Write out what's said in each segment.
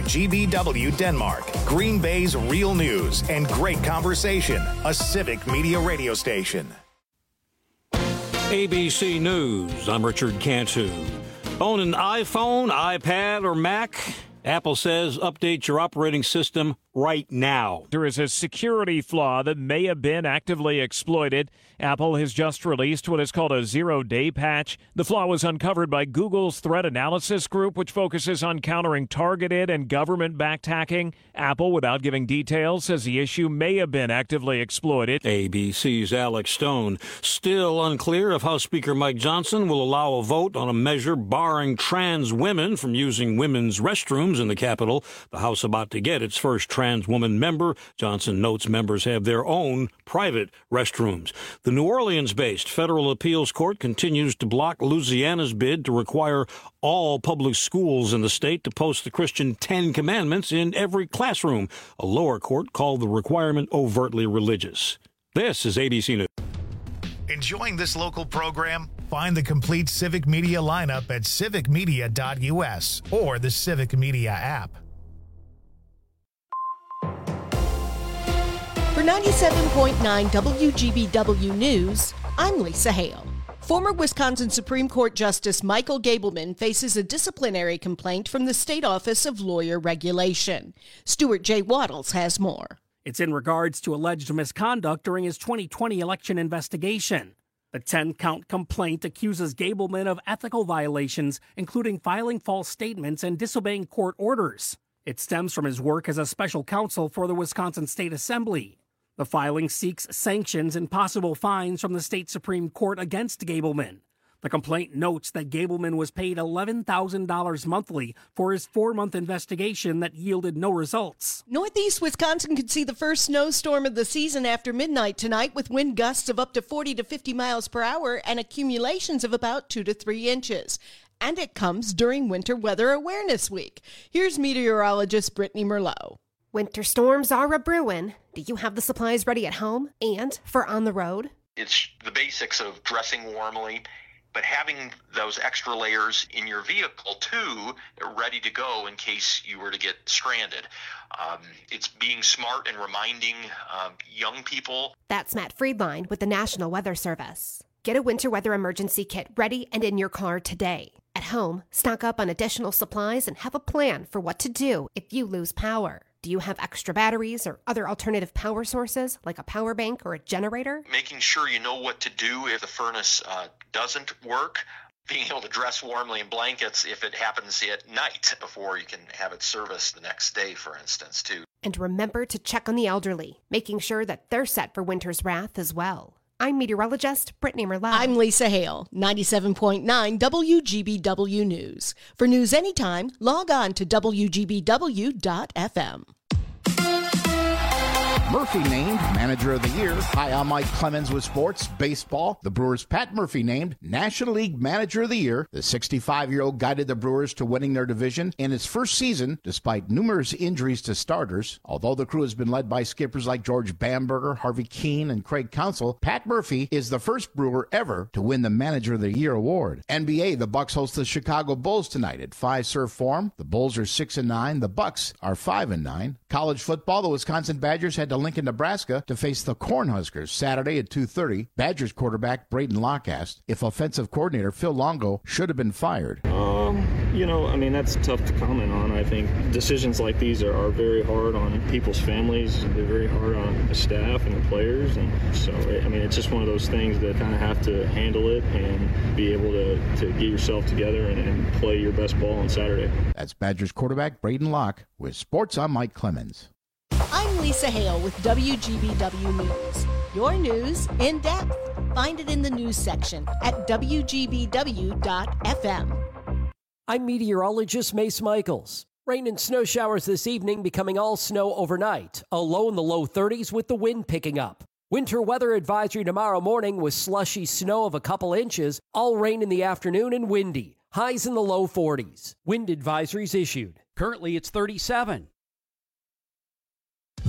WGBW Denmark, Green Bay's real news and great conversation, a civic media radio station. ABC News, I'm Richard Cantu. Own an iPhone, iPad, or Mac? Apple says update your operating system right now. There is a security flaw that may have been actively exploited. Apple has just released what is called a zero-day patch. The flaw was uncovered by Google's threat analysis group, which focuses on countering targeted and government-backed hacking. Apple, without giving details, says the issue may have been actively exploited. ABC's Alex Stone. Still unclear if House Speaker Mike Johnson will allow a vote on a measure barring trans women from using women's restrooms in the Capitol. The House about to get its first trans woman member. Johnson notes members have their own private restrooms. The New Orleans-based federal appeals court continues to block Louisiana's bid to require all public schools in the state to post the Christian 10 Commandments in every classroom. A lower court called the requirement overtly religious. This is ABC News. Enjoying this local program? Find the complete Civic Media lineup at civicmedia.us or the Civic Media app. For 97.9 WGBW News, I'm Lisa Hale. Former Wisconsin Supreme Court Justice Michael Gableman faces a disciplinary complaint from the State Office of Lawyer Regulation. Stuart J. Waddles has more. It's in regards to alleged misconduct during his 2020 election investigation. The 10-count complaint accuses Gableman of ethical violations, including filing false statements and disobeying court orders. It stems from his work as a special counsel for the Wisconsin State Assembly. The filing seeks sanctions and possible fines from the state Supreme Court against Gableman. The complaint notes that Gableman was paid $11,000 monthly for his 4-month investigation that yielded no results. Northeast Wisconsin could see the first snowstorm of the season after midnight tonight, with wind gusts of up to 40 to 50 miles per hour and accumulations of about 2 to 3 inches. And it comes during Winter Weather Awareness Week. Here's meteorologist Brittany Merlot. Winter storms are a-brewin'. Do you have the supplies ready at home and for on the road? It's the basics of dressing warmly, but having those extra layers in your vehicle, too, ready to go in case you were to get stranded. It's being smart and reminding young people. That's Matt Friedline with the National Weather Service. Get a winter weather emergency kit ready and in your car today. At home, stock up on additional supplies and have a plan for what to do if you lose power. Do you have extra batteries or other alternative power sources, like a power bank or a generator? Making sure you know what to do if the furnace doesn't work. Being able to dress warmly in blankets if it happens at night before you can have it serviced the next day, for instance, too. And remember to check on the elderly, making sure that they're set for winter's wrath as well. I'm meteorologist Brittany Merlot. I'm Lisa Hale, 97.9 WGBW News. For news anytime, log on to WGBW.FM. Murphy named Manager of the Year. Hi, I'm Mike Clemens with sports. Baseball. The Brewers' Pat Murphy named National League Manager of the Year. The 65-year-old guided the Brewers to winning their division in his first season, despite numerous injuries to starters. Although the crew has been led by skippers like George Bamberger, Harvey Keene, and Craig Counsell, Pat Murphy is the first Brewer ever to win the Manager of the Year award. NBA, the Bucks host the Chicago Bulls tonight at Fiserv Forum. The Bulls are 6-9. The Bucks are 5-9. College football, the Wisconsin Badgers head to Lincoln, Nebraska to face the Cornhuskers Saturday at 2:30. Badgers quarterback Braden Locke asked if offensive coordinator Phil Longo should have been fired. That's tough to comment on. I think decisions like these are very hard on people's families. They're very hard on the staff and the players. And so, it's just one of those things that kind of have to handle it and be able to get yourself together and play your best ball on Saturday. That's Badgers quarterback Braden Locke with Sports. I'm Mike Clemens. I'm Lisa Hale with WGBW News. Your news in depth. Find it in the news section at WGBW.FM. I'm meteorologist Mace Michaels. Rain and snow showers this evening, becoming all snow overnight. A low in the low 30s with the wind picking up. Winter weather advisory tomorrow morning with slushy snow of a couple inches. All rain in the afternoon and windy. Highs in the low 40s. Wind advisories issued. Currently it's 37.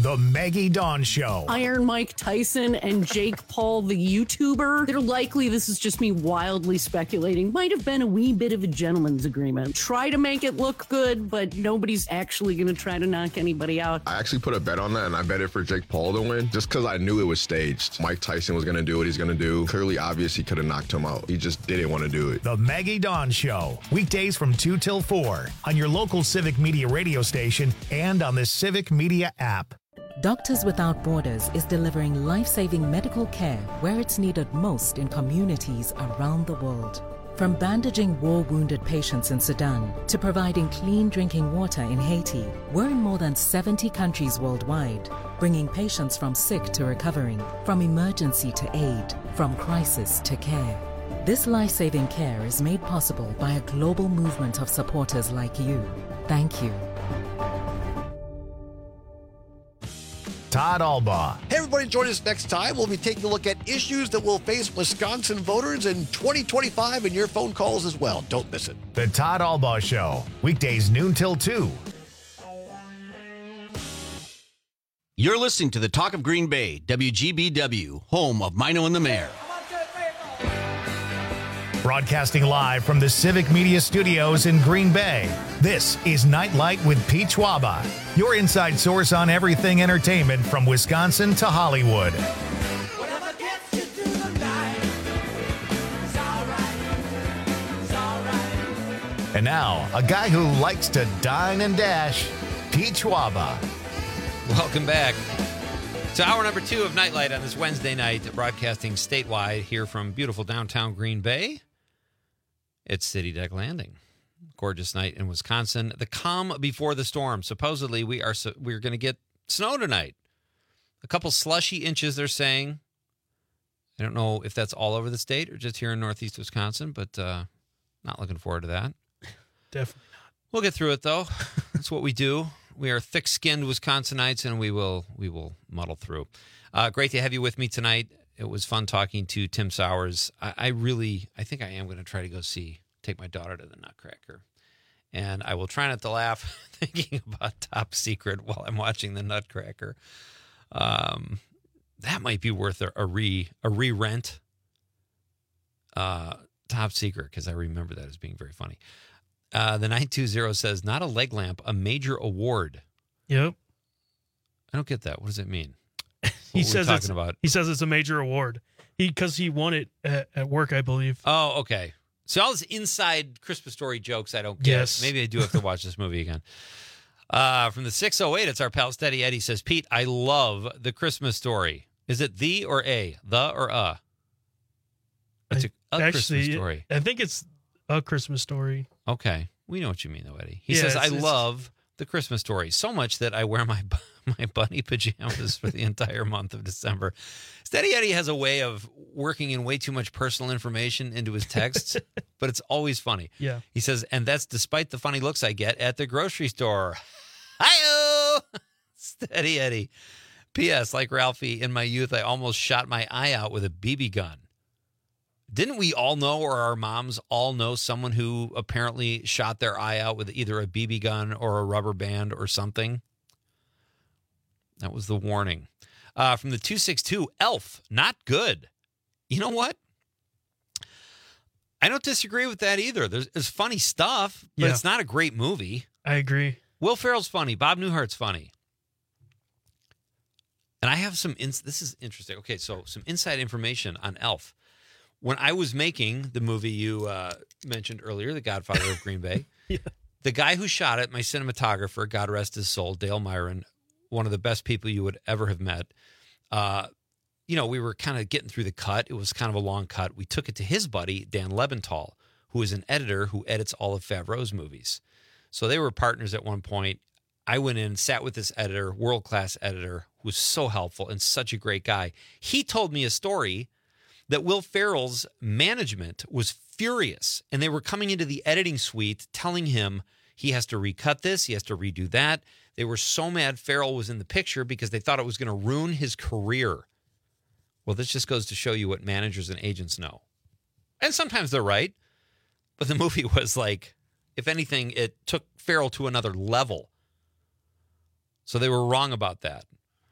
The Maggie Dawn Show. Iron Mike Tyson and Jake Paul, the YouTuber, they're likely, this is just me wildly speculating, might have been a wee bit of a gentleman's agreement. Try to make it look good, but nobody's actually going to try to knock anybody out. I actually put a bet on that, and I bet it for Jake Paul to win, just because I knew it was staged. Mike Tyson was going to do what he's going to do. Clearly obvious he could have knocked him out. He just didn't want to do it. The Maggie Dawn Show. Weekdays from 2 till 4 on your local Civic Media radio station and on the Civic Media app. Doctors Without Borders is delivering life-saving medical care where it's needed most in communities around the world. From bandaging war-wounded patients in Sudan to providing clean drinking water in Haiti, we're in more than 70 countries worldwide, bringing patients from sick to recovering, from emergency to aid, from crisis to care. This life-saving care is made possible by a global movement of supporters like you. Thank you. Todd Albaugh. Hey, everybody, join us next time. We'll be taking a look at issues that will face Wisconsin voters in 2025 and your phone calls as well. Don't miss it. The Todd Albaugh Show. Weekdays noon till 2. You're listening to the Talk of Green Bay, WGBW, home of Mino and the Mayor. Broadcasting live from the Civic Media Studios in Green Bay, this is Nightlight with Pete Schwaba, your inside source on everything entertainment from Wisconsin to Hollywood. And now, a guy who likes to dine and dash, Pete Schwaba. Welcome back to hour number 2 of Nightlight on this Wednesday night, broadcasting statewide here from beautiful downtown Green Bay. It's City Deck Landing. Gorgeous night in Wisconsin. The calm before the storm. Supposedly, we're going to get snow tonight. A couple slushy inches, they're saying. I don't know if that's all over the state or just here in northeast Wisconsin, but not looking forward to that. Definitely not. We'll get through it, though. That's what we do. We are thick-skinned Wisconsinites, and we will muddle through. Great to have you with me tonight. It was fun talking to Tim Sowers. I think I am going to try to take my daughter to the Nutcracker. And I will try not to laugh thinking about Top Secret while I'm watching the Nutcracker. That might be worth a re-rent. Top Secret, because I remember that as being very funny. The 920 says, not a leg lamp, a major award. Yep. I don't get that. What does it mean? He says it's a major award because he won it at work, I believe. Oh, okay. So all this inside Christmas Story jokes I don't get. Yes. Maybe I do have to watch this movie again. From the 608, it's our pal Steady Eddie says, Pete, I love The Christmas Story. Is it the or a? The or a? It's a Christmas Story. I think it's A Christmas Story. Okay. We know what you mean, though, Eddie. He says, I love The Christmas Story so much that I wear my bunny pajamas for the entire month of December. Steady Eddie has a way of working in way too much personal information into his texts, but it's always funny. Yeah. He says, and that's despite the funny looks I get at the grocery store. Hi-oh! Steady Eddie. P.S. Like Ralphie, in my youth, I almost shot my eye out with a BB gun. Didn't we all know, or our moms all know, someone who apparently shot their eye out with either a BB gun or a rubber band or something? That was the warning. From the 262, Elf, not good. You know what? I don't disagree with that either. There's funny stuff, but it's not a great movie. I agree. Will Ferrell's funny. Bob Newhart's funny. And I have this is interesting. Okay, so some inside information on Elf. When I was making the movie you mentioned earlier, The Godfather of Green Bay, the guy who shot it, my cinematographer, God rest his soul, Dale Myron, one of the best people you would ever have met. We were kind of getting through the cut. It was kind of a long cut. We took it to his buddy, Dan Lebenthal, who is an editor who edits all of Favreau's movies. So they were partners at one point. I went in, sat with this editor, world-class editor, who was so helpful and such a great guy. He told me a story that Will Ferrell's management was furious, and they were coming into the editing suite telling him he has to recut this, he has to redo that. They were so mad Ferrell was in the picture because they thought it was going to ruin his career. Well, this just goes to show you what managers and agents know. And sometimes they're right, but the movie was like, if anything, it took Ferrell to another level. So they were wrong about that.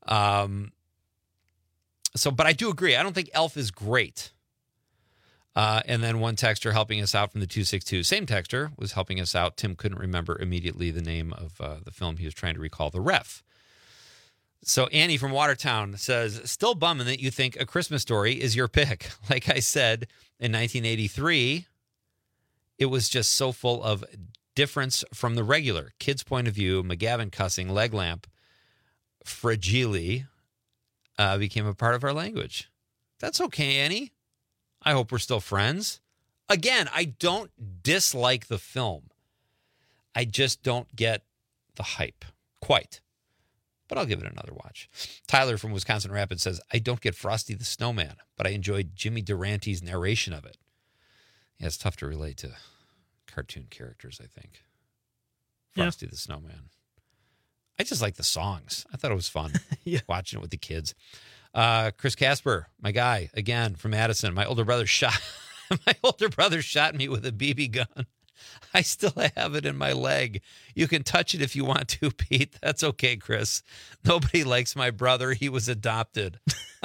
But I do agree. I don't think Elf is great. And then one texter helping us out from the 262. Same texter was helping us out. Tim couldn't remember immediately the name of the film he was trying to recall, The Ref. So Annie from Watertown says, still bumming that you think A Christmas Story is your pick. Like I said, in 1983, it was just so full of difference from the regular. Kids' point of view, McGavin cussing, leg lamp, fragile became a part of our language. That's okay, Annie. I hope we're still friends. Again, I don't dislike the film. I just don't get the hype. Quite. But I'll give it another watch. Tyler from Wisconsin Rapids says, I don't get Frosty the Snowman, but I enjoyed Jimmy Durante's narration of it. Yeah, it's tough to relate to cartoon characters, I think. Frosty the Snowman. I just like the songs. I thought it was fun watching it with the kids. Chris Casper, my guy, again, from Madison. My older brother shot me with a BB gun. I still have it in my leg. You can touch it if you want to, Pete. That's okay, Chris. Nobody likes my brother. He was adopted.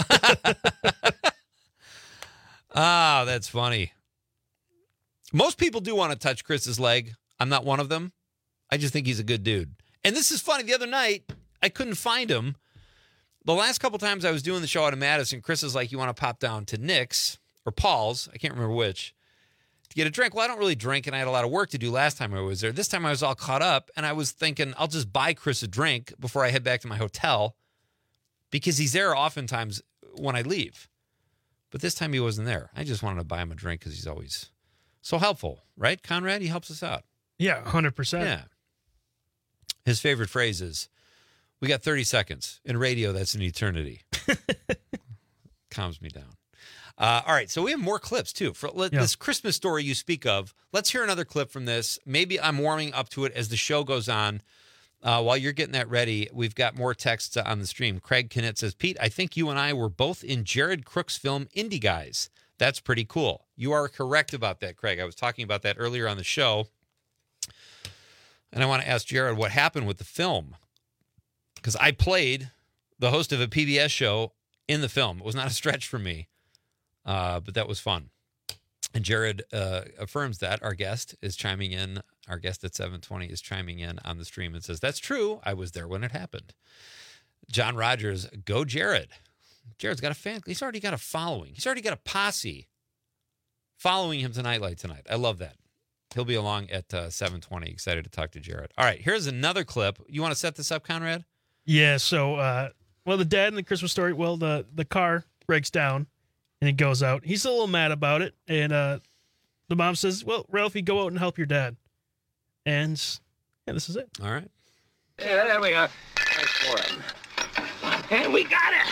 That's funny. Most people do want to touch Chris's leg. I'm not one of them. I just think he's a good dude. And this is funny. The other night, I couldn't find him. The last couple times I was doing the show out of Madison, Chris is like, you want to pop down to Nick's or Paul's, I can't remember which, to get a drink. Well, I don't really drink, and I had a lot of work to do last time I was there. This time I was all caught up, and I was thinking I'll just buy Chris a drink before I head back to my hotel because he's there oftentimes when I leave. But this time he wasn't there. I just wanted to buy him a drink because he's always so helpful, right, Conrad? He helps us out. Yeah, 100%. Yeah. His favorite phrase is, we got 30 seconds. In radio, that's an eternity. Calms me down. All right, so we have more clips, too. For this Christmas Story you speak of, let's hear another clip from this. Maybe I'm warming up to it as the show goes on. While you're getting that ready, we've got more texts on the stream. Craig Kinnett says, Pete, I think you and I were both in Jared Crook's film Indie Guys. That's pretty cool. You are correct about that, Craig. I was talking about that earlier on the show. And I want to ask Jared what happened with the film. Because I played the host of a PBS show in the film. It was not a stretch for me. But that was fun. And Jared affirms that our guest is chiming in. Our guest at 720 is chiming in on the stream and says, that's true. I was there when it happened. John Rogers, go Jared. Jared's got a fan. He's already got a following. He's already got a posse following him to Nightlight tonight. I love that. He'll be along at 720. Excited to talk to Jared. All right, here's another clip. You want to set this up, Conrad? Yeah, so, the dad in the Christmas Story, the car breaks down and it goes out. He's a little mad about it. And the mom says, well, Ralphie, go out and help your dad. And, this is it. All right. Yeah, there we go. Thanks for him. And we got it.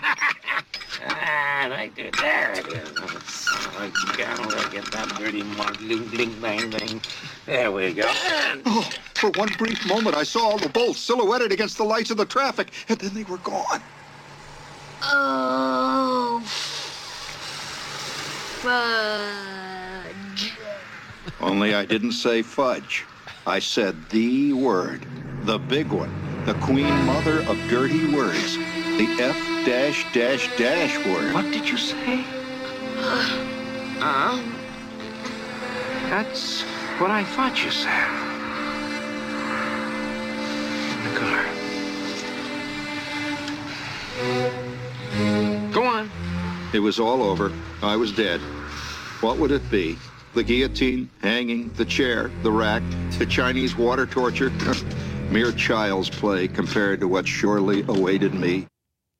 Right there. There it is. I gotta get that dirty mug. Bling, bang, bang. There we go. And... Oh, for one brief moment, I saw all the bolts silhouetted against the lights of the traffic, and then they were gone. Oh, fudge. Only I didn't say fudge. I said the word, the big one, the queen mother of dirty words, the F-dash word. What did you say? That's what I thought you said. In the car. Go on. It was all over. I was dead. What would it be? The guillotine, hanging, the chair, the rack, the Chinese water torture? Mere child's play compared to what surely awaited me.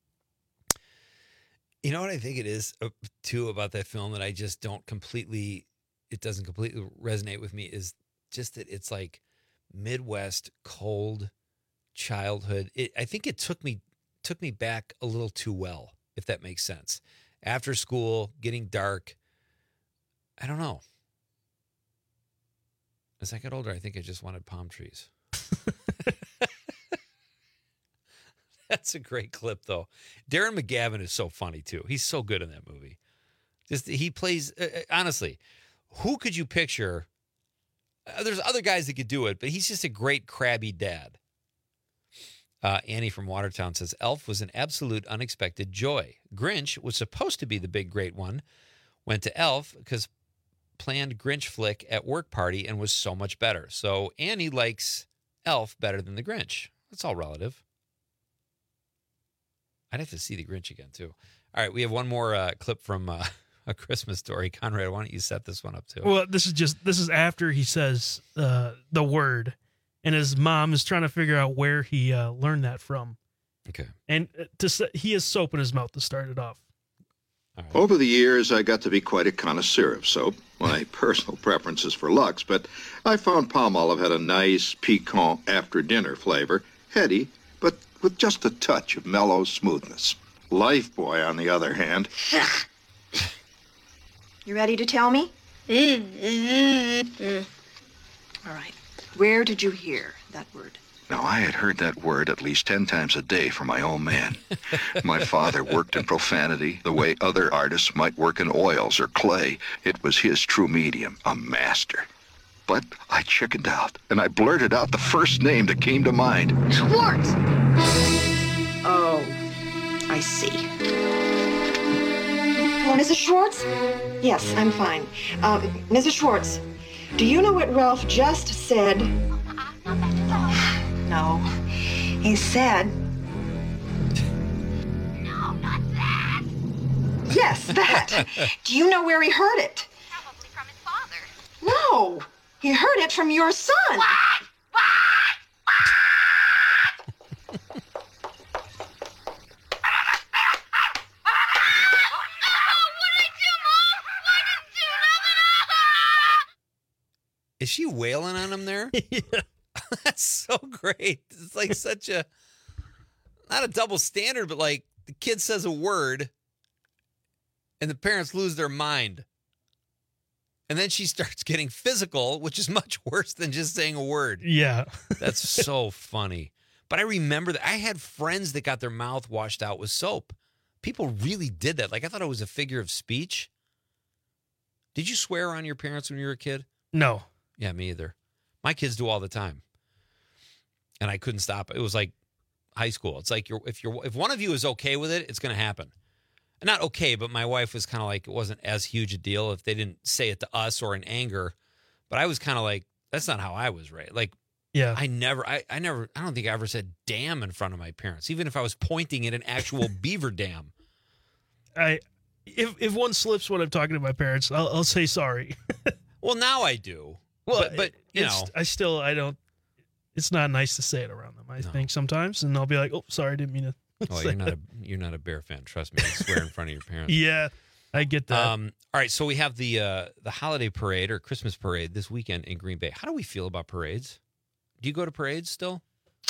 You know what I think it is, too, about that film that I just don't completely, it doesn't completely resonate with me is just that it's like Midwest, cold childhood. I think it took me back a little too well, if that makes sense. After school, getting dark. I don't know. As I got older, I think I just wanted palm trees. That's a great clip, though. Darren McGavin is so funny, too. He's so good in that movie. He plays, honestly, who could you picture? There's other guys that could do it, but he's just a great crabby dad. Annie from Watertown says, Elf was an absolute unexpected joy. Grinch was supposed to be the big, great one. Went to Elf because planned Grinch flick at work party and was so much better. So Annie likes Elf better than the Grinch. That's all relative. I'd have to see the Grinch again, too. All right, we have one more clip from A Christmas Story. Conrad, why don't you set this one up, too? Well, this is after he says the word, and his mom is trying to figure out where he learned that from. Okay. And he has soap in his mouth to start it off. Over the years, I got to be quite a connoisseur of soap. My personal preference is for Lux, but I found Palmolive had a nice, piquant after-dinner flavor, heady, but with just a touch of mellow smoothness. Lifebuoy, on the other hand... You ready to tell me? All right. Where did you hear that word? Now, I had heard that word at least 10 times a day from my old man. My father worked in profanity the way other artists might work in oils or clay. It was his true medium, a master. But I chickened out, and I blurted out the first name that came to mind. Schwartz! Oh, I see. Oh, Mrs. Schwartz? Yes, I'm fine. Mrs. Schwartz, do you know what Ralph just said? No. He said... No, not that. Yes, that. Do you know where he heard it? Probably from his father. No, he heard it from your son. What? Is she wailing on him there? Yeah. That's so great. It's like such a, not a double standard, but like the kid says a word and the parents lose their mind. And then she starts getting physical, which is much worse than just saying a word. Yeah. That's so funny. But I remember that I had friends that got their mouth washed out with soap. People really did that. Like I thought it was a figure of speech. Did you swear on your parents when you were a kid? No. Yeah, me either. My kids do all the time. And I couldn't stop. It was like high school. It's like if one of you is okay with it, it's going to happen. Not okay, but my wife was kind of like, it wasn't as huge a deal if they didn't say it to us or in anger. But I was kind of like, that's not how I was raised. Like, yeah, I don't think I ever said damn in front of my parents, even if I was pointing at an actual beaver dam. If one slips when I'm talking to my parents, I'll say sorry. Well, now I do. Well, but you know, I don't. It's not nice to say it around them. I think sometimes, and I'll be like, "Oh, sorry, I didn't mean to." Oh, you're not a Bear fan. Trust me, you swear in front of your parents. Yeah, I get that. All right, so we have the holiday parade or Christmas parade this weekend in Green Bay. How do we feel about parades? Do you go to parades still?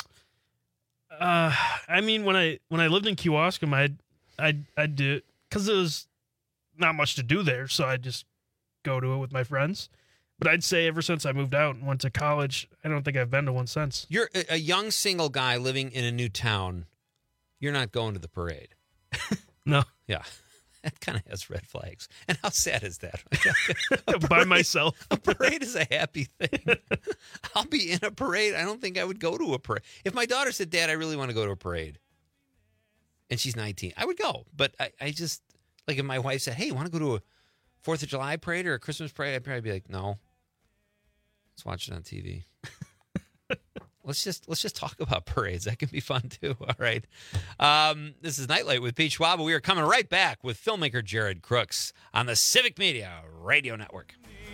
I mean, when I lived in Kewaskum, I do, because there was not much to do there, so I just go to it with my friends. But I'd say ever since I moved out and went to college, I don't think I've been to one since. You're a young single guy living in a new town. You're not going to the parade. No. Yeah. That kind of has red flags. And how sad is that? By myself. A parade is a happy thing. I'll be in a parade. I don't think I would go to a parade. If my daughter said, Dad, I really want to go to a parade, and she's 19, I would go. But I just, like if my wife said, hey, you want to go to a 4th of July parade or a Christmas parade? I'd probably be like, no. Let's watch it on TV. Let's just talk about parades. That can be fun too. All right. This is Nightlight with Pete Schwab. We are coming right back with filmmaker Jared Crooks on the Civic Media Radio Network.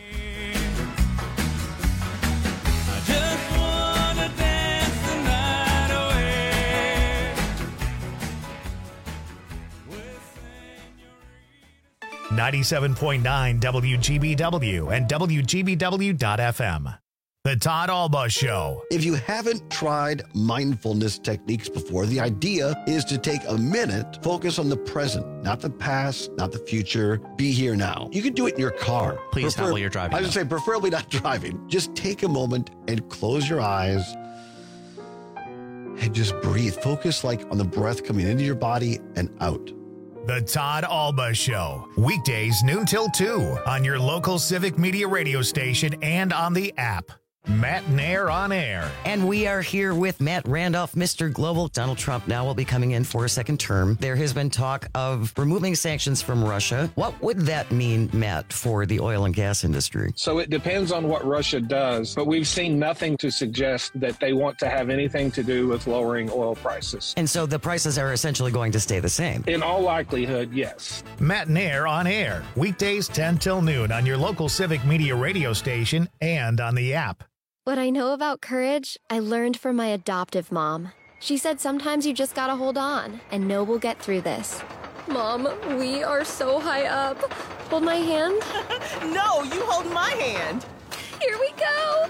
97.9 WGBW and WGBW.FM. The Todd Alba Show. If you haven't tried mindfulness techniques before, the idea is to take a minute, focus on the present, not the past, not the future. Be here now. You can do it in your car. Please not while you're driving. I would say preferably not driving. Just take a moment and close your eyes and just breathe. Focus like on the breath coming into your body and out. The Todd Alba Show. Weekdays noon till 2 on your local Civic Media radio station and on the app. Matt Nair on air. And we are here with Matt Randolph, Mr. Global. Donald Trump now will be coming in for a second term. There has been talk of removing sanctions from Russia. What would that mean, Matt, for the oil and gas industry? So it depends on what Russia does, but we've seen nothing to suggest that they want to have anything to do with lowering oil prices. And so the prices are essentially going to stay the same? In all likelihood, yes. Matt Nair on air. Weekdays 10 till noon on your local Civic Media radio station and on the app. What I know about courage, I learned from my adoptive mom. She said sometimes you just gotta hold on and know we'll get through this. Mom, we are so high up. Hold my hand. No, you hold my hand. Here we go.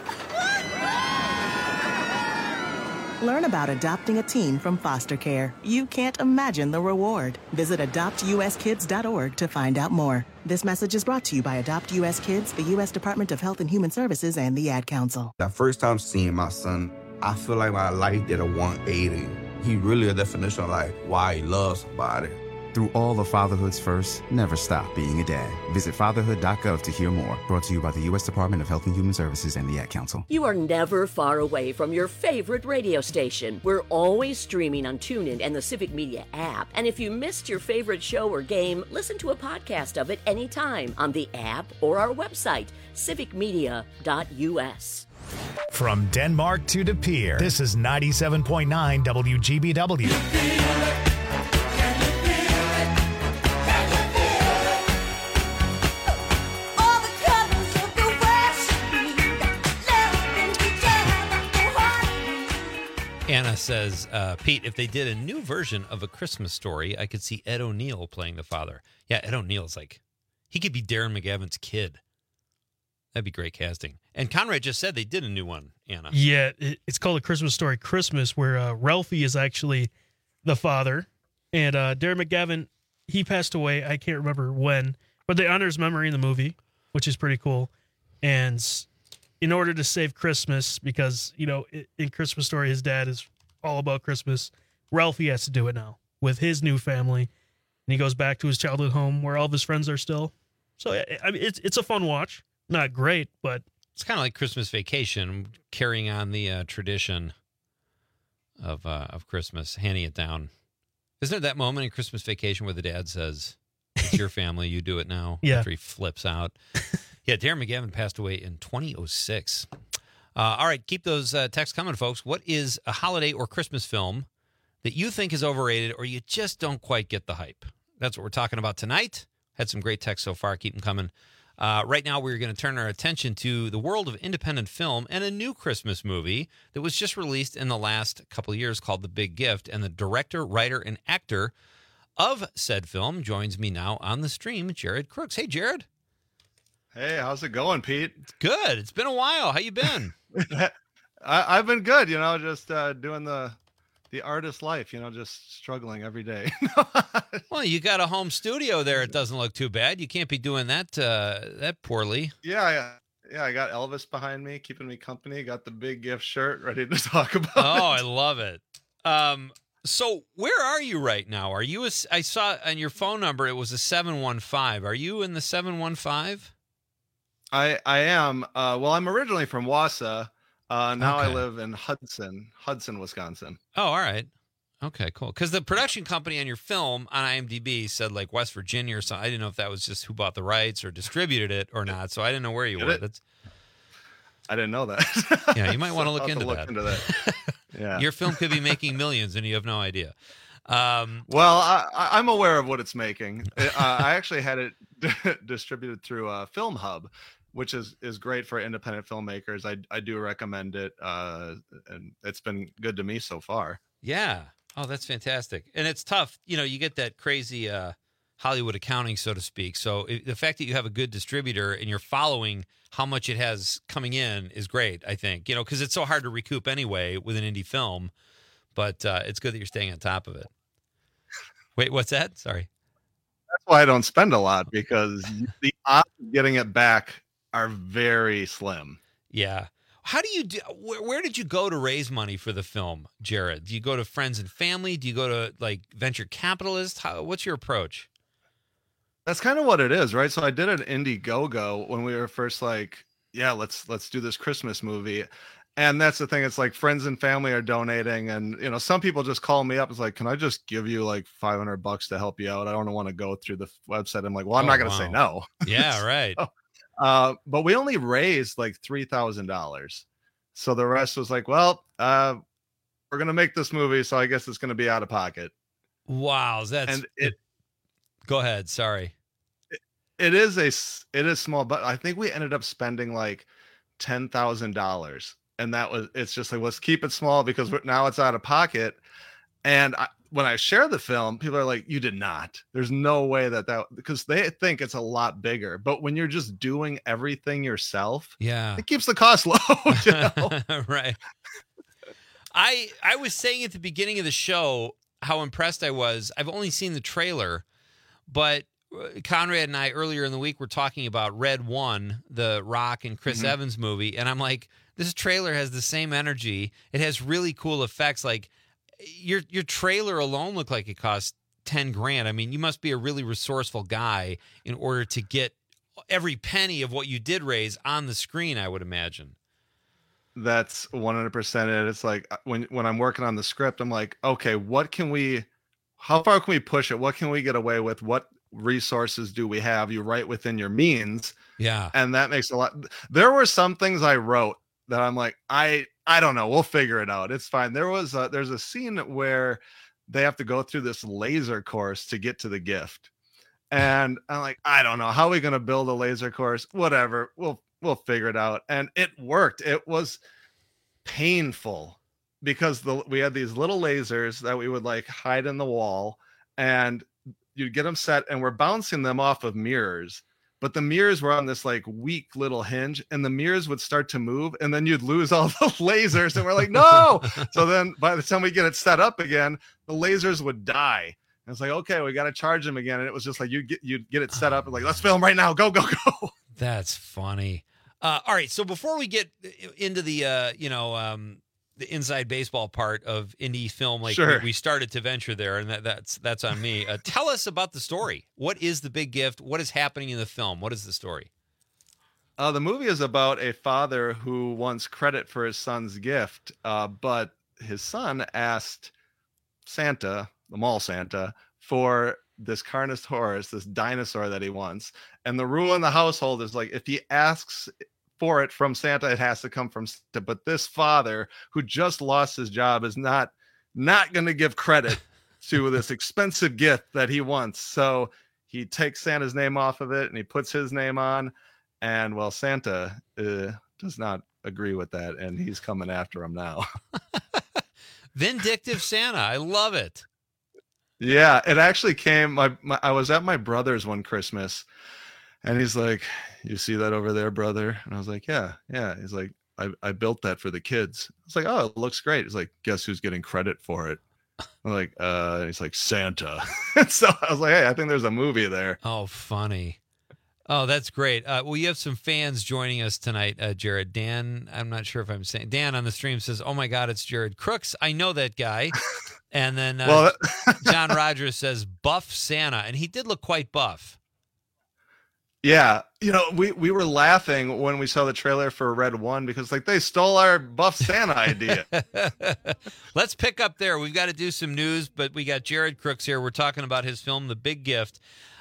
Learn about adopting a teen from foster care. You can't imagine the reward. Visit adoptuskids.org to find out more. This message is brought to you by Adopt US Kids, the U.S. Department of Health and Human Services, and the Ad Council. The first time seeing my son, I feel like my life did a 180. He really a definition of like why he loves somebody. Through all of Fatherhood's first, never stop being a dad. Visit fatherhood.gov to hear more. Brought to you by the U.S. Department of Health and Human Services and the Ad Council. You are never far away from your favorite radio station. We're always streaming on TuneIn and the Civic Media app. And if you missed your favorite show or game, listen to a podcast of it anytime on the app or our website, civicmedia.us. From Denmark to De Pere, this is 97.9 WGBW. Anna says, Pete, if they did a new version of A Christmas Story, I could see Ed O'Neill playing the father. Yeah, Ed O'Neill's like, he could be Darren McGavin's kid. That'd be great casting. And Conrad just said they did a new one, Anna. Yeah, it's called A Christmas Story Christmas, where Ralphie is actually the father. And Darren McGavin, he passed away, I can't remember when, but they honor his memory in the movie, which is pretty cool. And in order to save Christmas, because, you know, in Christmas Story, his dad is all about Christmas, Ralphie has to do it now with his new family. And he goes back to his childhood home where all of his friends are still. So, I mean, it's a fun watch. Not great, but it's kind of like Christmas Vacation, carrying on the tradition of Christmas, handing it down. Isn't there that moment in Christmas Vacation where the dad says, "It's your family, you do it now"? Yeah. After he flips out. Yeah, Darren McGavin passed away in 2006. All right, keep those texts coming, folks. What is a holiday or Christmas film that you think is overrated or you just don't quite get the hype? That's what we're talking about tonight. Had some great texts so far. Keep them coming. Right now, we're going to turn our attention to the world of independent film and a new Christmas movie that was just released in the last couple of years called The Big Gift. And the director, writer, and actor of said film joins me now on the stream, Jared Crooks. Hey, Jared. Hey, how's it going, Pete? Good. It's been a while. How you been? I've been good, you know, just doing the artist life, you know, just struggling every day. Well, you got a home studio there. It doesn't look too bad. You can't be doing that that poorly. Yeah. I got Elvis behind me, keeping me company. Got the Big Gift shirt ready to talk about. Oh, I love it. So where are you right now? Are you? I saw on your phone number it was a 715. Are you in the 715? I am. Well, I'm originally from Wausau. Now I live in Hudson, Wisconsin. Oh, all right. Okay, cool. Because the production company on your film on IMDb said like West Virginia or something. I didn't know if that was just who bought the rights or distributed it or not. So I didn't know where you were. I didn't know that. Yeah, you might want to look into that. Yeah, your film could be making millions and you have no idea. Well, I'm aware of what it's making. I actually had it distributed through Film Hub, which is great for independent filmmakers. I do recommend it, and it's been good to me so far. Yeah. Oh, that's fantastic. And it's tough. You know, you get that crazy Hollywood accounting, so to speak. So the fact that you have a good distributor and you're following how much it has coming in is great, I think. You know, because it's so hard to recoup anyway with an indie film. But it's good that you're staying on top of it. Wait, what's that? Sorry. That's why I don't spend a lot, because the odds of getting it back are very slim. Yeah. How do you do? Where did you go to raise money for the film, Jared? Do you go to friends and family? Do you go to like venture capitalists? What's your approach? That's kind of what it is, right? So I did an Indiegogo when we were first yeah, let's do this Christmas movie. And that's the thing. It's like friends and family are donating. And, you know, some people just call me up. It's like, can I just give you like $500 to help you out? I don't want to go through the website. I'm like, well, I'm not going to say no. Yeah, right. But we only raised like $3,000. So the rest was like, well, we're going to make this movie. So I guess it's going to be out of pocket. Wow. Go ahead. Sorry. It is small, but I think we ended up spending like $10,000. And it's just like, let's keep it small because now it's out of pocket. And when I share the film, people are like, you did not. There's no way that because they think it's a lot bigger. But when you're just doing everything yourself, yeah, it keeps the cost low. You know? Right. I was saying at the beginning of the show how impressed I was. I've only seen the trailer, but Conrad and I earlier in the week were talking about Red One, the Rock and Chris Evans movie, and I'm like, this trailer has the same energy. It has really cool effects. Like your trailer alone looked like it cost $10,000. I mean, you must be a really resourceful guy in order to get every penny of what you did raise on the screen, I would imagine. That's 100% it. It's like when I'm working on the script, I'm like, okay, how far can we push it? What can we get away with? What resources do we have? You write within your means. Yeah. And that makes a lot. There were some things I wrote that I'm like, I don't know. We'll figure it out. It's fine. There's a scene where they have to go through this laser course to get to the gift. And I'm like, I don't know. How are we going to build a laser course? Whatever. We'll figure it out. And it worked. It was painful because we had these little lasers that we would like hide in the wall, and you'd get them set, and we're bouncing them off of mirrors. But the mirrors were on this like weak little hinge, and the mirrors would start to move, and then you'd lose all the lasers. And we're like, no. So then by the time we get it set up again, the lasers would die. And it's like, okay, we got to charge them again. And it was just like, you'd get it set up and like, let's film right now. Go, go, go. That's funny. All right. So before we get into the, the inside baseball part of indie film, like sure. we started to venture there, and that's on me. Tell us about the story. What is The Big Gift? What is happening in the film? What is the story? The movie is about a father who wants credit for his son's gift, but his son asked Santa, the mall Santa, for this Carnotaurus, this dinosaur that he wants. And the rule in the household is like, if he asks for it from Santa, it has to come from Santa. But this father who just lost his job is not going to give credit to this expensive gift that he wants. So he takes Santa's name off of it and he puts his name on. And well, Santa does not agree with that, and he's coming after him now. Vindictive Santa. I love it. Yeah, it actually came. I was at my brother's one Christmas, and he's like, "You see that over there, brother?" And I was like, "Yeah." He's like, I built that for the kids. I was like, "Oh, it looks great." He's like, "Guess who's getting credit for it?" I'm like, he's like, "Santa." So I was like, "Hey, I think there's a movie there." Oh, funny. Oh, that's great. Well, you have some fans joining us tonight, Jared. Dan, I'm not sure if I'm saying, Dan on the stream says, "Oh my God, it's Jared Crooks. I know that guy." And then John Rogers says, "Buff Santa." And he did look quite buff. Yeah. We were laughing when we saw the trailer for Red One because like they stole our Buff Santa idea. Let's pick up there. We've got to do some news, but we got Jared Crooks here. We're talking about his film, The Big Gift.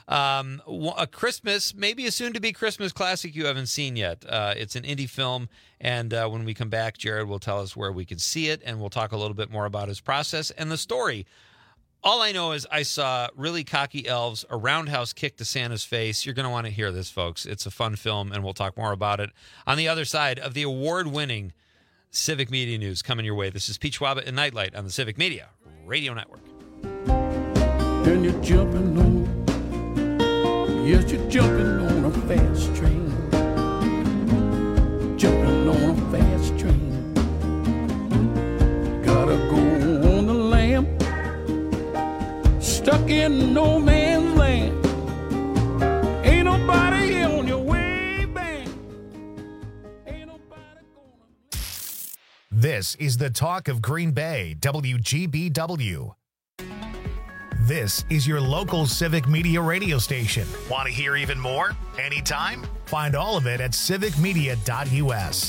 A Christmas, maybe a soon-to-be Christmas classic you haven't seen yet. It's an indie film, and when we come back, Jared will tell us where we can see it, and we'll talk a little bit more about his process and the story. All I know is I saw really cocky elves, a roundhouse kick to Santa's face. You're going to want to hear this, folks. It's a fun film, and we'll talk more about it on the other side of the award-winning Civic Media News coming your way. This is Pete Schwab and Nightlight on the Civic Media Radio Network. And you're jumping on, yes, you're jumping on a fast train. Jumping on a fast train. Gotta go on the lamb. Stuck in no man's land. Ain't nobody on your way back. Ain't nobody gonna. This is the talk of Green Bay, WGBW. This is your local Civic Media radio station. Want to hear even more? Anytime? Find all of it at civicmedia.us.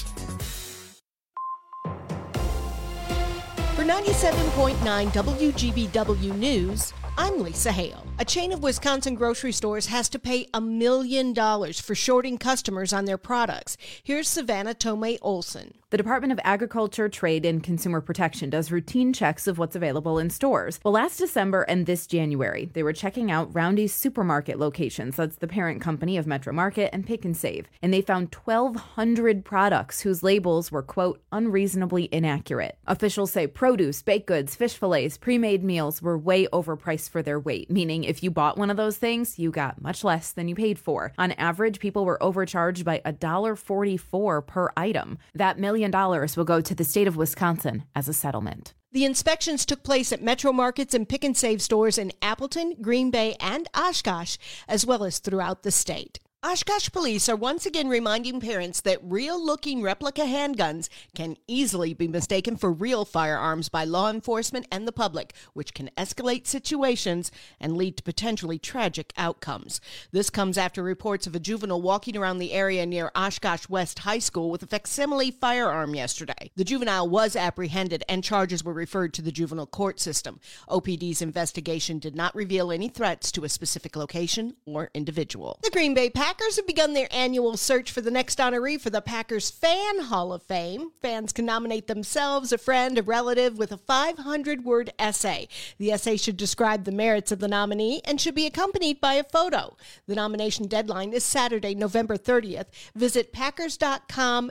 For 97.9 WGBW News, I'm Lisa Hale. A chain of Wisconsin grocery stores has to pay $1 million for shorting customers on their products. Here's Savannah Tomei Olson. The Department of Agriculture, Trade, and Consumer Protection does routine checks of what's available in stores. Well, last December and this January, they were checking out Roundy's supermarket locations. That's the parent company of Metro Market and Pick and Save. And they found 1,200 products whose labels were, quote, unreasonably inaccurate. Officials say produce, baked goods, fish fillets, pre-made meals were way overpriced for their weight, meaning if you bought one of those things, you got much less than you paid for. On average, people were overcharged by $1.44 per item. That $1 million will go to the state of Wisconsin as a settlement. The inspections took place at Metro Markets and Pick and Save stores in Appleton, Green Bay, and Oshkosh, as well as throughout the state. Oshkosh police are once again reminding parents that real-looking replica handguns can easily be mistaken for real firearms by law enforcement and the public, which can escalate situations and lead to potentially tragic outcomes. This comes after reports of a juvenile walking around the area near Oshkosh West High School with a facsimile firearm yesterday. The juvenile was apprehended and charges were referred to the juvenile court system. OPD's investigation did not reveal any threats to a specific location or individual. The Green Bay Packers have begun their annual search for the next honoree for the Packers Fan Hall of Fame. Fans can nominate themselves, a friend, a relative with a 500-word essay. The essay should describe the merits of the nominee and should be accompanied by a photo. The nomination deadline is Saturday, November 30th. Visit Packers.com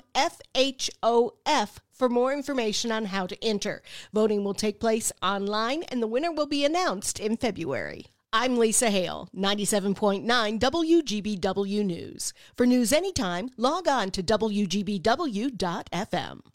FHOF for more information on how to enter. Voting will take place online and the winner will be announced in February. I'm Lisa Hale, 97.9 WGBW News. For news anytime, log on to WGBW.FM.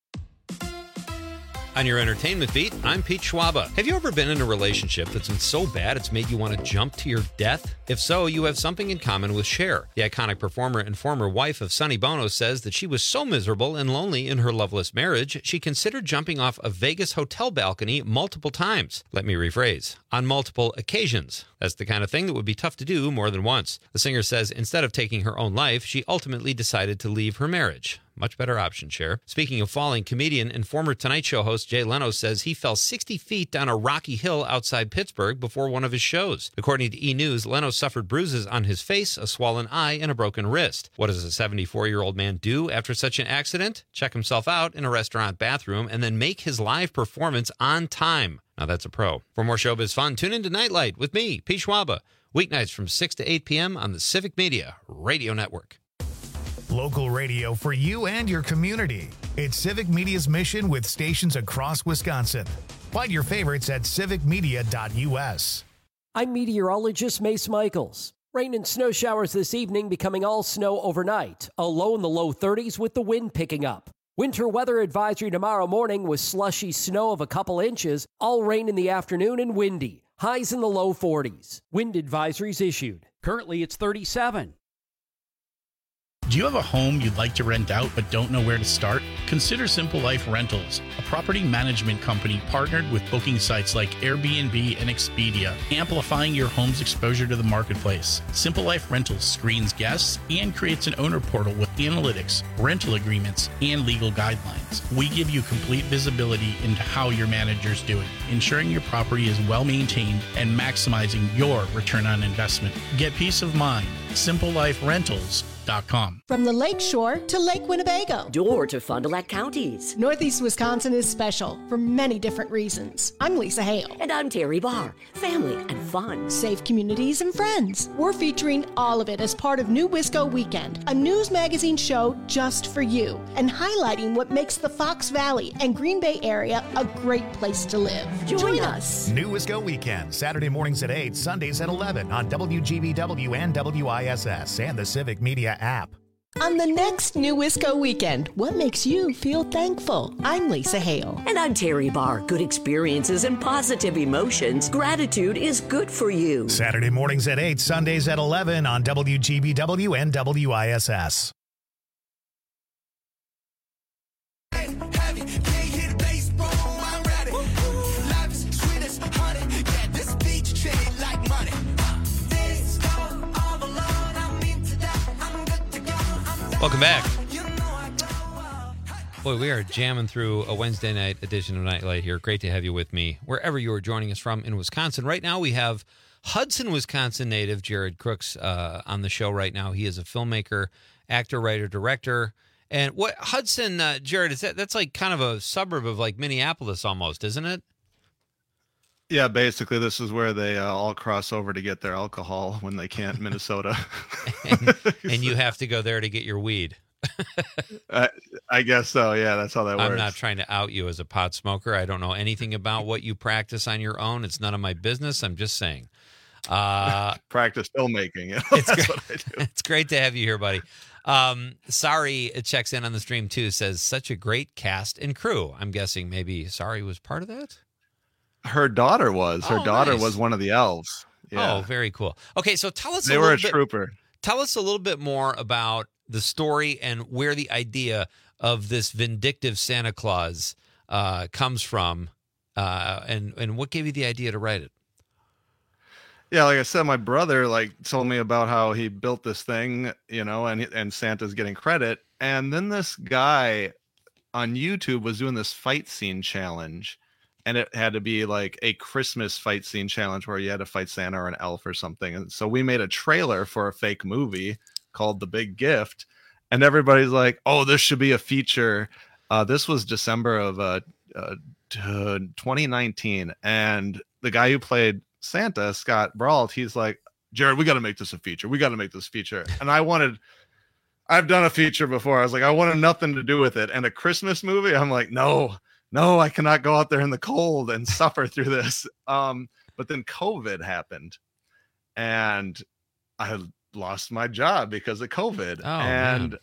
On your entertainment beat, I'm Pete Schwaba. Have you ever been in a relationship that's been so bad it's made you want to jump to your death? If so, you have something in common with Cher. The iconic performer and former wife of Sonny Bono says that she was so miserable and lonely in her loveless marriage, she considered jumping off a Vegas hotel balcony multiple times. Let me rephrase, on multiple occasions. That's the kind of thing that would be tough to do more than once. The singer says instead of taking her own life, she ultimately decided to leave her marriage. Much better option, Cher. Speaking of falling, comedian and former Tonight Show host Jay Leno says he fell 60 feet down a rocky hill outside Pittsburgh before one of his shows. According to E! News, Leno suffered bruises on his face, a swollen eye, and a broken wrist. What does a 74-year-old man do after such an accident? Check himself out in a restaurant bathroom and then make his live performance on time. Now that's a pro. For more showbiz fun, tune into Nightlight with me, Pete Schwaba, weeknights from 6 to 8 p.m. on the Civic Media Radio Network. Local radio for you and your community. It's Civic Media's mission with stations across Wisconsin. Find your favorites at civicmedia.us. I'm meteorologist Mace Michaels. Rain and snow showers this evening, becoming all snow overnight. A low in the low 30s with the wind picking up. Winter weather advisory tomorrow morning with slushy snow of a couple inches. All rain in the afternoon and windy. Highs in the low 40s. Wind advisories issued. Currently it's 37. Do you have a home you'd like to rent out but don't know where to start? Consider Simple Life Rentals, a property management company partnered with booking sites like Airbnb and Expedia, amplifying your home's exposure to the marketplace. Simple Life Rentals screens guests and creates an owner portal with analytics, rental agreements, and legal guidelines. We give you complete visibility into how your manager's doing, ensuring your property is well maintained and maximizing your return on investment. Get peace of mind. SimpleLifeRentals.com. From the Lake Shore to Lake Winnebago. Door to Fond du Lac counties. Northeast Wisconsin is special for many different reasons. I'm Lisa Hale. And I'm Terry Barr. Family and fun. Safe communities and friends. We're featuring all of it as part of New Wisco Weekend, a news magazine show just for you, and highlighting what makes the Fox Valley and Green Bay area a great place to live. Join us. New Wisco Weekend, Saturday mornings at 8, Sundays at 11 on WGBW and WISS and the Civic Media app. On the next New Wisco Weekend, what makes you feel thankful? I'm Lisa Hale. And I'm Terry Barr. Good experiences and positive emotions. Gratitude is good for you. Saturday mornings at 8, Sundays at 11 on WGBW and WISS. Welcome back. Boy, we are jamming through a Wednesday night edition of Nightlight here. Great to have you with me, wherever you are joining us from in Wisconsin. Right now, we have Hudson, Wisconsin native Jared Crooks on the show right now. He is a filmmaker, actor, writer, director. And what Hudson, Jared, that's like kind of a suburb of like Minneapolis almost, isn't it? Yeah, basically, this is where they all cross over to get their alcohol when they can't in Minnesota. and you have to go there to get your weed. I guess so. Yeah, that's how that works. I'm not trying to out you as a pot smoker. I don't know anything about what you practice on your own. It's none of my business. I'm just saying. Practice filmmaking. That's what I do. It's great to have you here, buddy. Sorry checks in on the stream too, says such a great cast and crew. I'm guessing maybe Sorry was part of that. Her daughter was. Her daughter nice. was one of the elves. Yeah. Oh, very cool. Okay, so tell us They were a trooper. Tell us a little bit more about the story and where the idea of this vindictive Santa Claus comes from, and what gave you the idea to write it. Yeah, like I said, my brother told me about how he built this thing, and Santa's getting credit. And then this guy on YouTube was doing this fight scene challenge, and it had to be like a Christmas fight scene challenge where you had to fight Santa or an elf or something. And so we made a trailer for a fake movie called The Big Gift, and everybody's like, "Oh, this should be a feature." This was December of 2019, and the guy who played Santa, Scott Brault, he's like, "Jared, we got to make this a feature. We got to make this feature." And I've done a feature before. I was like, I wanted nothing to do with it. And a Christmas movie, I'm like, no, I cannot go out there in the cold and suffer through this. But then COVID happened, and I lost my job because of COVID. Oh, and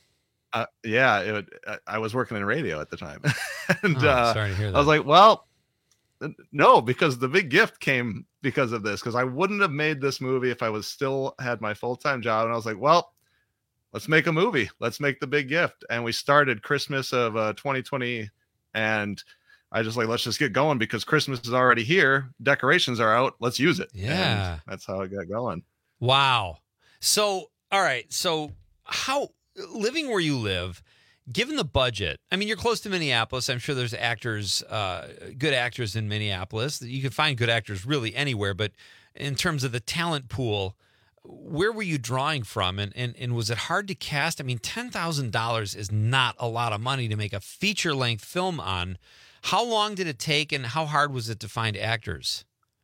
I was working in radio at the time. And sorry to hear that. I was like, well, no, because The Big Gift came because of this, because I wouldn't have made this movie if I was still had my full-time job. And I was like, well, let's make a movie. Let's make The Big Gift. And we started Christmas of 2020. And I just let's just get going because Christmas is already here. Decorations are out. Let's use it. Yeah. And that's how it got going. Wow. So, all right. So how, living where you live, given the budget, I mean, you're close to Minneapolis. I'm sure there's actors, good actors in Minneapolis. You can find good actors really anywhere. But in terms of the talent pool, where were you drawing from? And was it hard to cast? I mean, $10,000 is not a lot of money to make a feature-length film on. How long did it take, and how hard was it to find actors?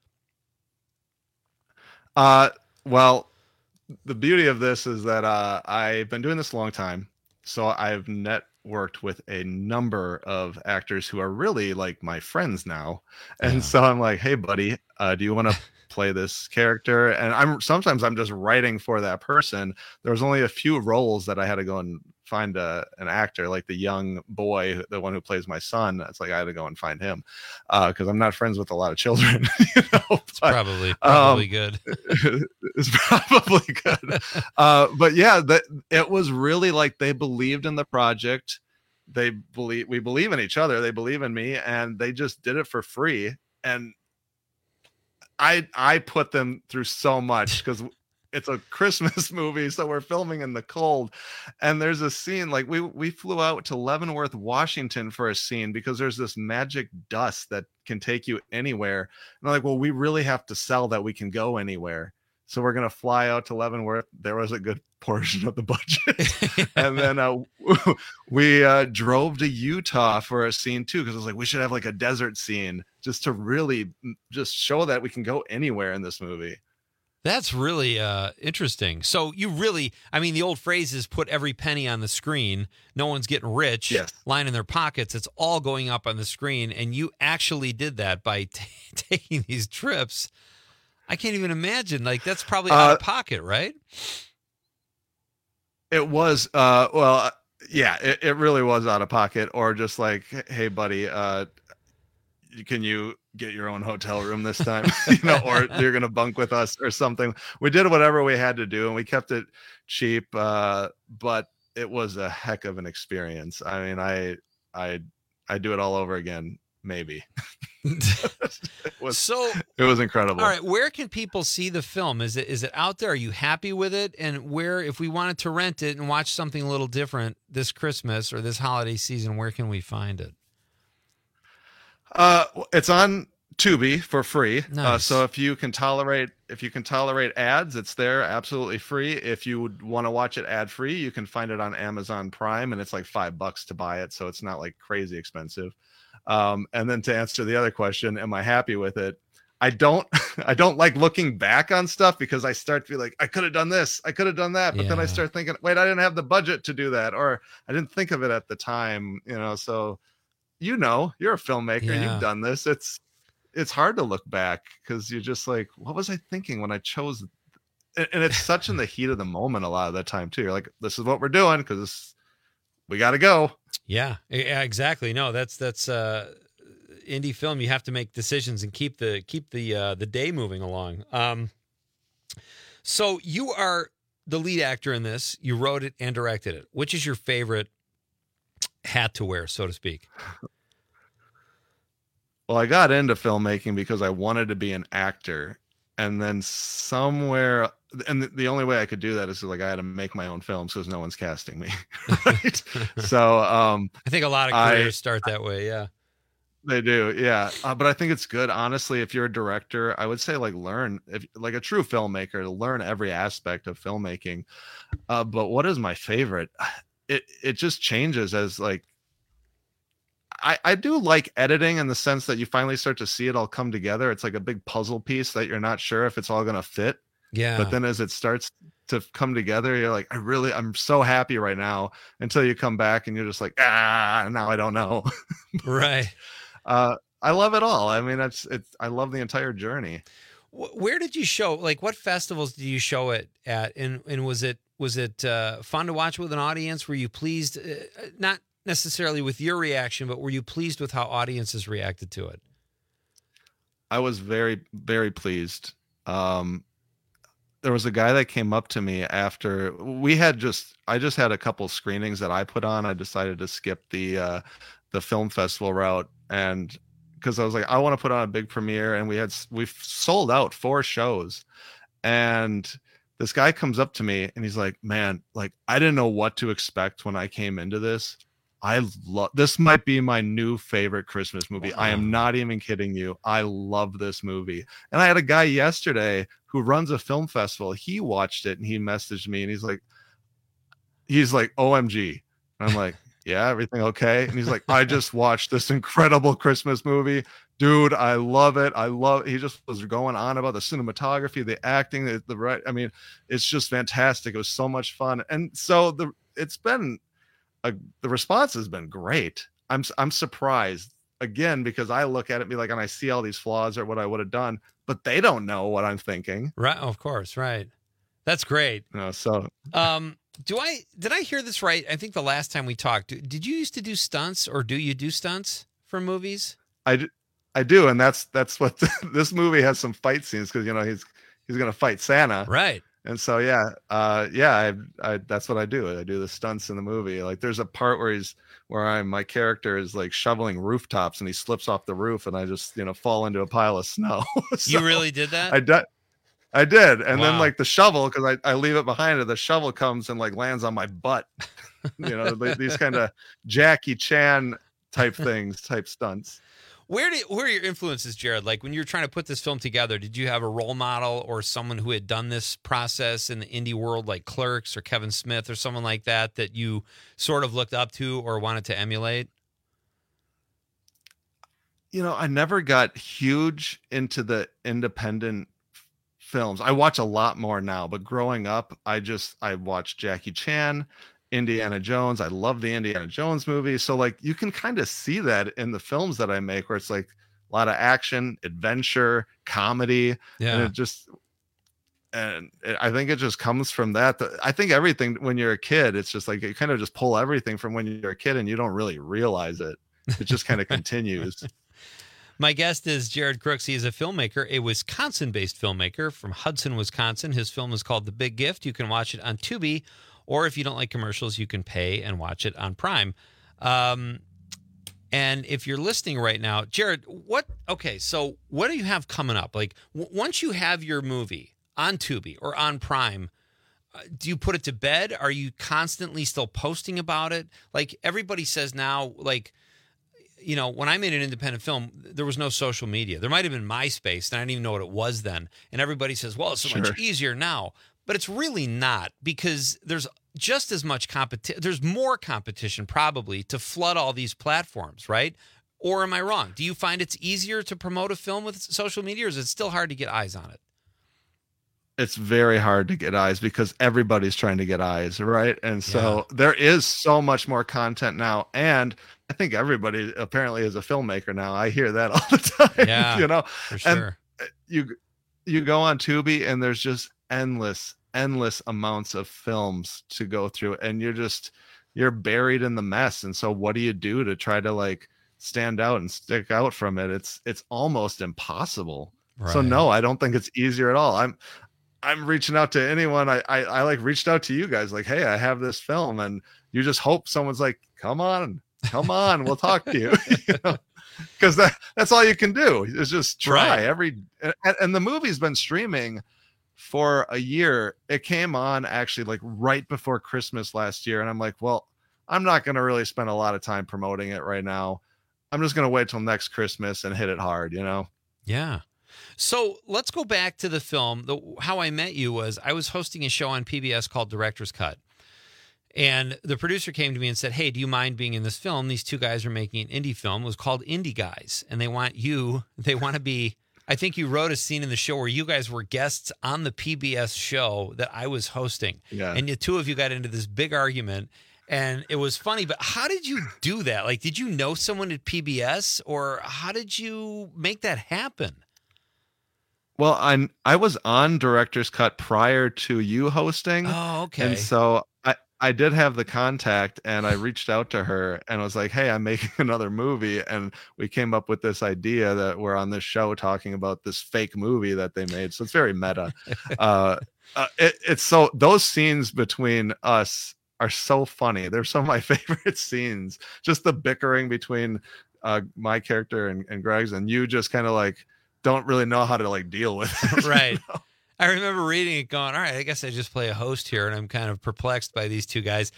Well, the beauty of this is that I've been doing this a long time. So I've networked with a number of actors who are really like my friends now. And so I'm like, hey, buddy, do you want to play this character? And sometimes I'm just writing for that person. There was only a few roles that I had to go and find an actor, like the young boy, the one who plays my son. It's like I had to go and find him because I'm not friends with a lot of children. It's probably good. It's probably good. But yeah, it was really like they believed in the project. We believe in each other. They believe in me, and they just did it for free. And I put them through so much because it's a Christmas movie, so we're filming in the cold. And there's a scene like we flew out to Leavenworth, Washington for a scene because there's this magic dust that can take you anywhere. And I'm like, well, we really have to sell that we can go anywhere. So we're going to fly out to Leavenworth. There was a good portion of the budget. And then we drove to Utah for a scene too, because I was like, we should have like a desert scene just to really just show that we can go anywhere in this movie. That's really interesting. So you really, I mean, the old phrase is put every penny on the screen. No one's getting rich, lying in their pockets. It's all going up on the screen. And you actually did that by taking these trips. I can't even imagine. Like, that's probably out of pocket, right? It was, it really was out of pocket. Or just like, hey, buddy, can you get your own hotel room this time? Or you're going to bunk with us or something. We did whatever we had to do, and we kept it cheap. But it was a heck of an experience. I mean, I do it all over again. maybe. It was incredible. All right, where can people see the film? Is it out there? Are you happy with it? And where, if we wanted to rent it and watch something a little different this Christmas or this holiday season, where can we find it? It's on Tubi for free. Nice. So if you can tolerate ads, it's there absolutely free. If you would want to watch it ad free, you can find it on Amazon Prime, and it's like $5 to buy it, so it's not like crazy expensive. And then to answer the other question, am I happy with it? I don't like looking back on stuff because I start to be like, I could have done this, I could have done that, but then I start thinking, wait, I didn't have the budget to do that, or I didn't think of it at the time, So you're a filmmaker, you've done this. It's hard to look back because you're just like, what was I thinking when I chose? And it's such in the heat of the moment a lot of the time too. You're like, this is what we're doing because we got to go. Yeah, exactly. No, that's indie film. You have to make decisions and keep the day moving along. So you are the lead actor in this. You wrote it and directed it. Which is your favorite hat to wear, so to speak? Well, I got into filmmaking because I wanted to be an actor, and then somewhere, and the only way I could do that is like I had to make my own films because no one's casting me. Right? So I think a lot of careers start that way. Yeah, they do. Yeah, but I think it's good, honestly. If you're a director, I would say learn, if like a true filmmaker, to learn every aspect of filmmaking. But what is my favorite? It just changes as like. I do like editing in the sense that you finally start to see it all come together. It's like a big puzzle piece that you're not sure if it's all going to fit. Yeah. But then as it starts to come together, you're like, I'm so happy right now, until you come back and you're just like, now I don't know. Right. I love it all. I mean, I love the entire journey. Where did you show, like what festivals did you show it at? And was it fun to watch with an audience? Were you pleased? Not necessarily with your reaction, but were you pleased with how audiences reacted to it? I was very, very pleased. There was a guy that came up to me after I just had a couple screenings that I put on. I decided to skip the film festival route, and because I was like, I want to put on a big premiere, and we've sold out 4 shows, and this guy comes up to me and he's like, man, like I didn't know what to expect when I came into this. This might be my new favorite Christmas movie. Wow. I am not even kidding you. I love this movie. And I had a guy yesterday who runs a film festival. He watched it and he messaged me and he's like, OMG. And I'm like, yeah, everything okay? And he's like, I just watched this incredible Christmas movie. Dude, I love it. He just was going on about the cinematography, the acting, I mean, it's just fantastic. It was so much fun. And so the response has been great. I'm surprised again, because I look at it and be like, and I see all these flaws or what I would have done, but they don't know what I'm thinking. Right. Of course. Right. That's great. So, did I hear this right? I think the last time we talked, did you used to do stunts, or do you do stunts for movies? I do. And that's what this movie has, some fight scenes. Cause he's going to fight Santa. Right. And so, that's what I do. I do the stunts in the movie. Like there's a part where my character is like shoveling rooftops and he slips off the roof and I just, fall into a pile of snow. So you really did that? I did. And then like the shovel, cause I leave it behind it. The shovel comes and like lands on my butt, these kind of Jackie Chan type stunts. Where are your influences, Jared? Like when you were trying to put this film together, did you have a role model or someone who had done this process in the indie world, like Clerks or Kevin Smith or someone like that you sort of looked up to or wanted to emulate? I never got huge into the independent films. I watch a lot more now, but growing up, I watched Jackie Chan, Indiana Jones. I love the Indiana Jones movie. So like you can kind of see that in the films that I make, where it's like a lot of action, adventure, comedy. Yeah. And I think it just comes from that. I think everything when you're a kid, it's just like you kind of just pull everything from when you're a kid and you don't really realize it. It just kind of continues. My guest is Jared Crooks. He is a filmmaker, a Wisconsin-based filmmaker from Hudson, Wisconsin. His film is called The Big Gift. You can watch it on Tubi, or if you don't like commercials, you can pay and watch it on Prime. And if you're listening right now, Jared, so what do you have coming up? Like, once you have your movie on Tubi or on Prime, do you put it to bed? Are you constantly still posting about it? Like, everybody says now, like, you know, when I made an independent film, there was no social media. There might have been MySpace, and I didn't even know what it was then. And everybody says, well, it's so much easier now. But it's really not, because there's just as much competition. There's more competition probably to flood all these platforms, right? Or am I wrong? Do you find it's easier to promote a film with social media, or is it still hard to get eyes on it? It's very hard to get eyes because everybody's trying to get eyes, right? And so there is so much more content now. And I think everybody apparently is a filmmaker now. I hear that all the time. Yeah, you know, for sure. And you go on Tubi and there's just endless amounts of films to go through, and you're buried in the mess. And so what do you do to try to like stand out and stick out from it? It's almost impossible. Right. So no, I don't think it's easier at all. I'm reaching out to anyone. I like reached out to you guys like, hey, I have this film, and you just hope someone's like, come on, we'll talk to you. You know? Because that's all you can do is just try and the movie's been streaming for a year. It came on actually like right before Christmas last year, and I'm like, well, I'm not going to really spend a lot of time promoting it right now. I'm just going to wait till next Christmas and hit it hard, you know? Yeah. So let's go back to the film. How I met you was I was hosting a show on PBS called Director's Cut. And the producer came to me and said, hey, do you mind being in this film? These two guys are making an indie film. It was called Indie Guys. And they want to be, I think you wrote a scene in the show where you guys were guests on the PBS show that I was hosting. Yeah. And the two of you got into this big argument. And it was funny, but how did you do that? Like, did you know someone at PBS, or how did you make that happen? Well, I was on Director's Cut prior to you hosting. Oh, okay. And so I did have the contact, and I reached out to her and was like, hey, I'm making another movie. And we came up with this idea that we're on this show talking about this fake movie that they made. So it's very meta. It's so, those scenes between us are so funny. They're some of my favorite scenes. Just the bickering between my character and Greg's, and you just kind of like don't really know how to like deal with it. Right. You know? I remember reading it going, all right, I guess I just play a host here, and I'm kind of perplexed by these two guys.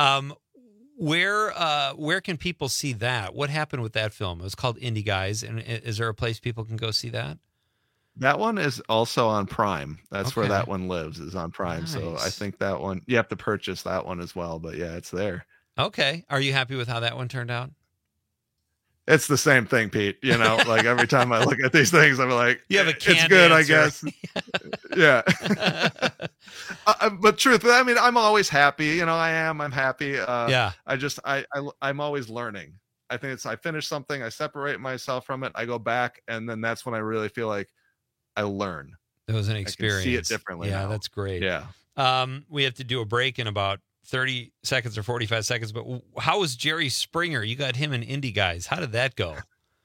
Where can people see that? What happened with that film? It was called Indie Guys, and is there a place people can go see that? That one is also on Prime. That's where that one lives, is on Prime. Nice. So I think that one, you have to purchase that one as well. But yeah, it's there. Okay. Are you happy with how that one turned out? It's the same thing, Pete. You know, like every time I look at these things, I'm like, you have a canned it's good, answer. I guess. Yeah. But truthfully, I mean, I'm always happy. You know, I'm happy. Yeah. I'm always learning. I think I finish something, I separate myself from it, I go back, and then that's when I really feel like I learn. It was an experience. I can see it differently. Yeah, now. that's great. Yeah. We have to do a break in about 30 seconds or 45 seconds. But how was Jerry Springer? You got him in Indie Guys. How did that go?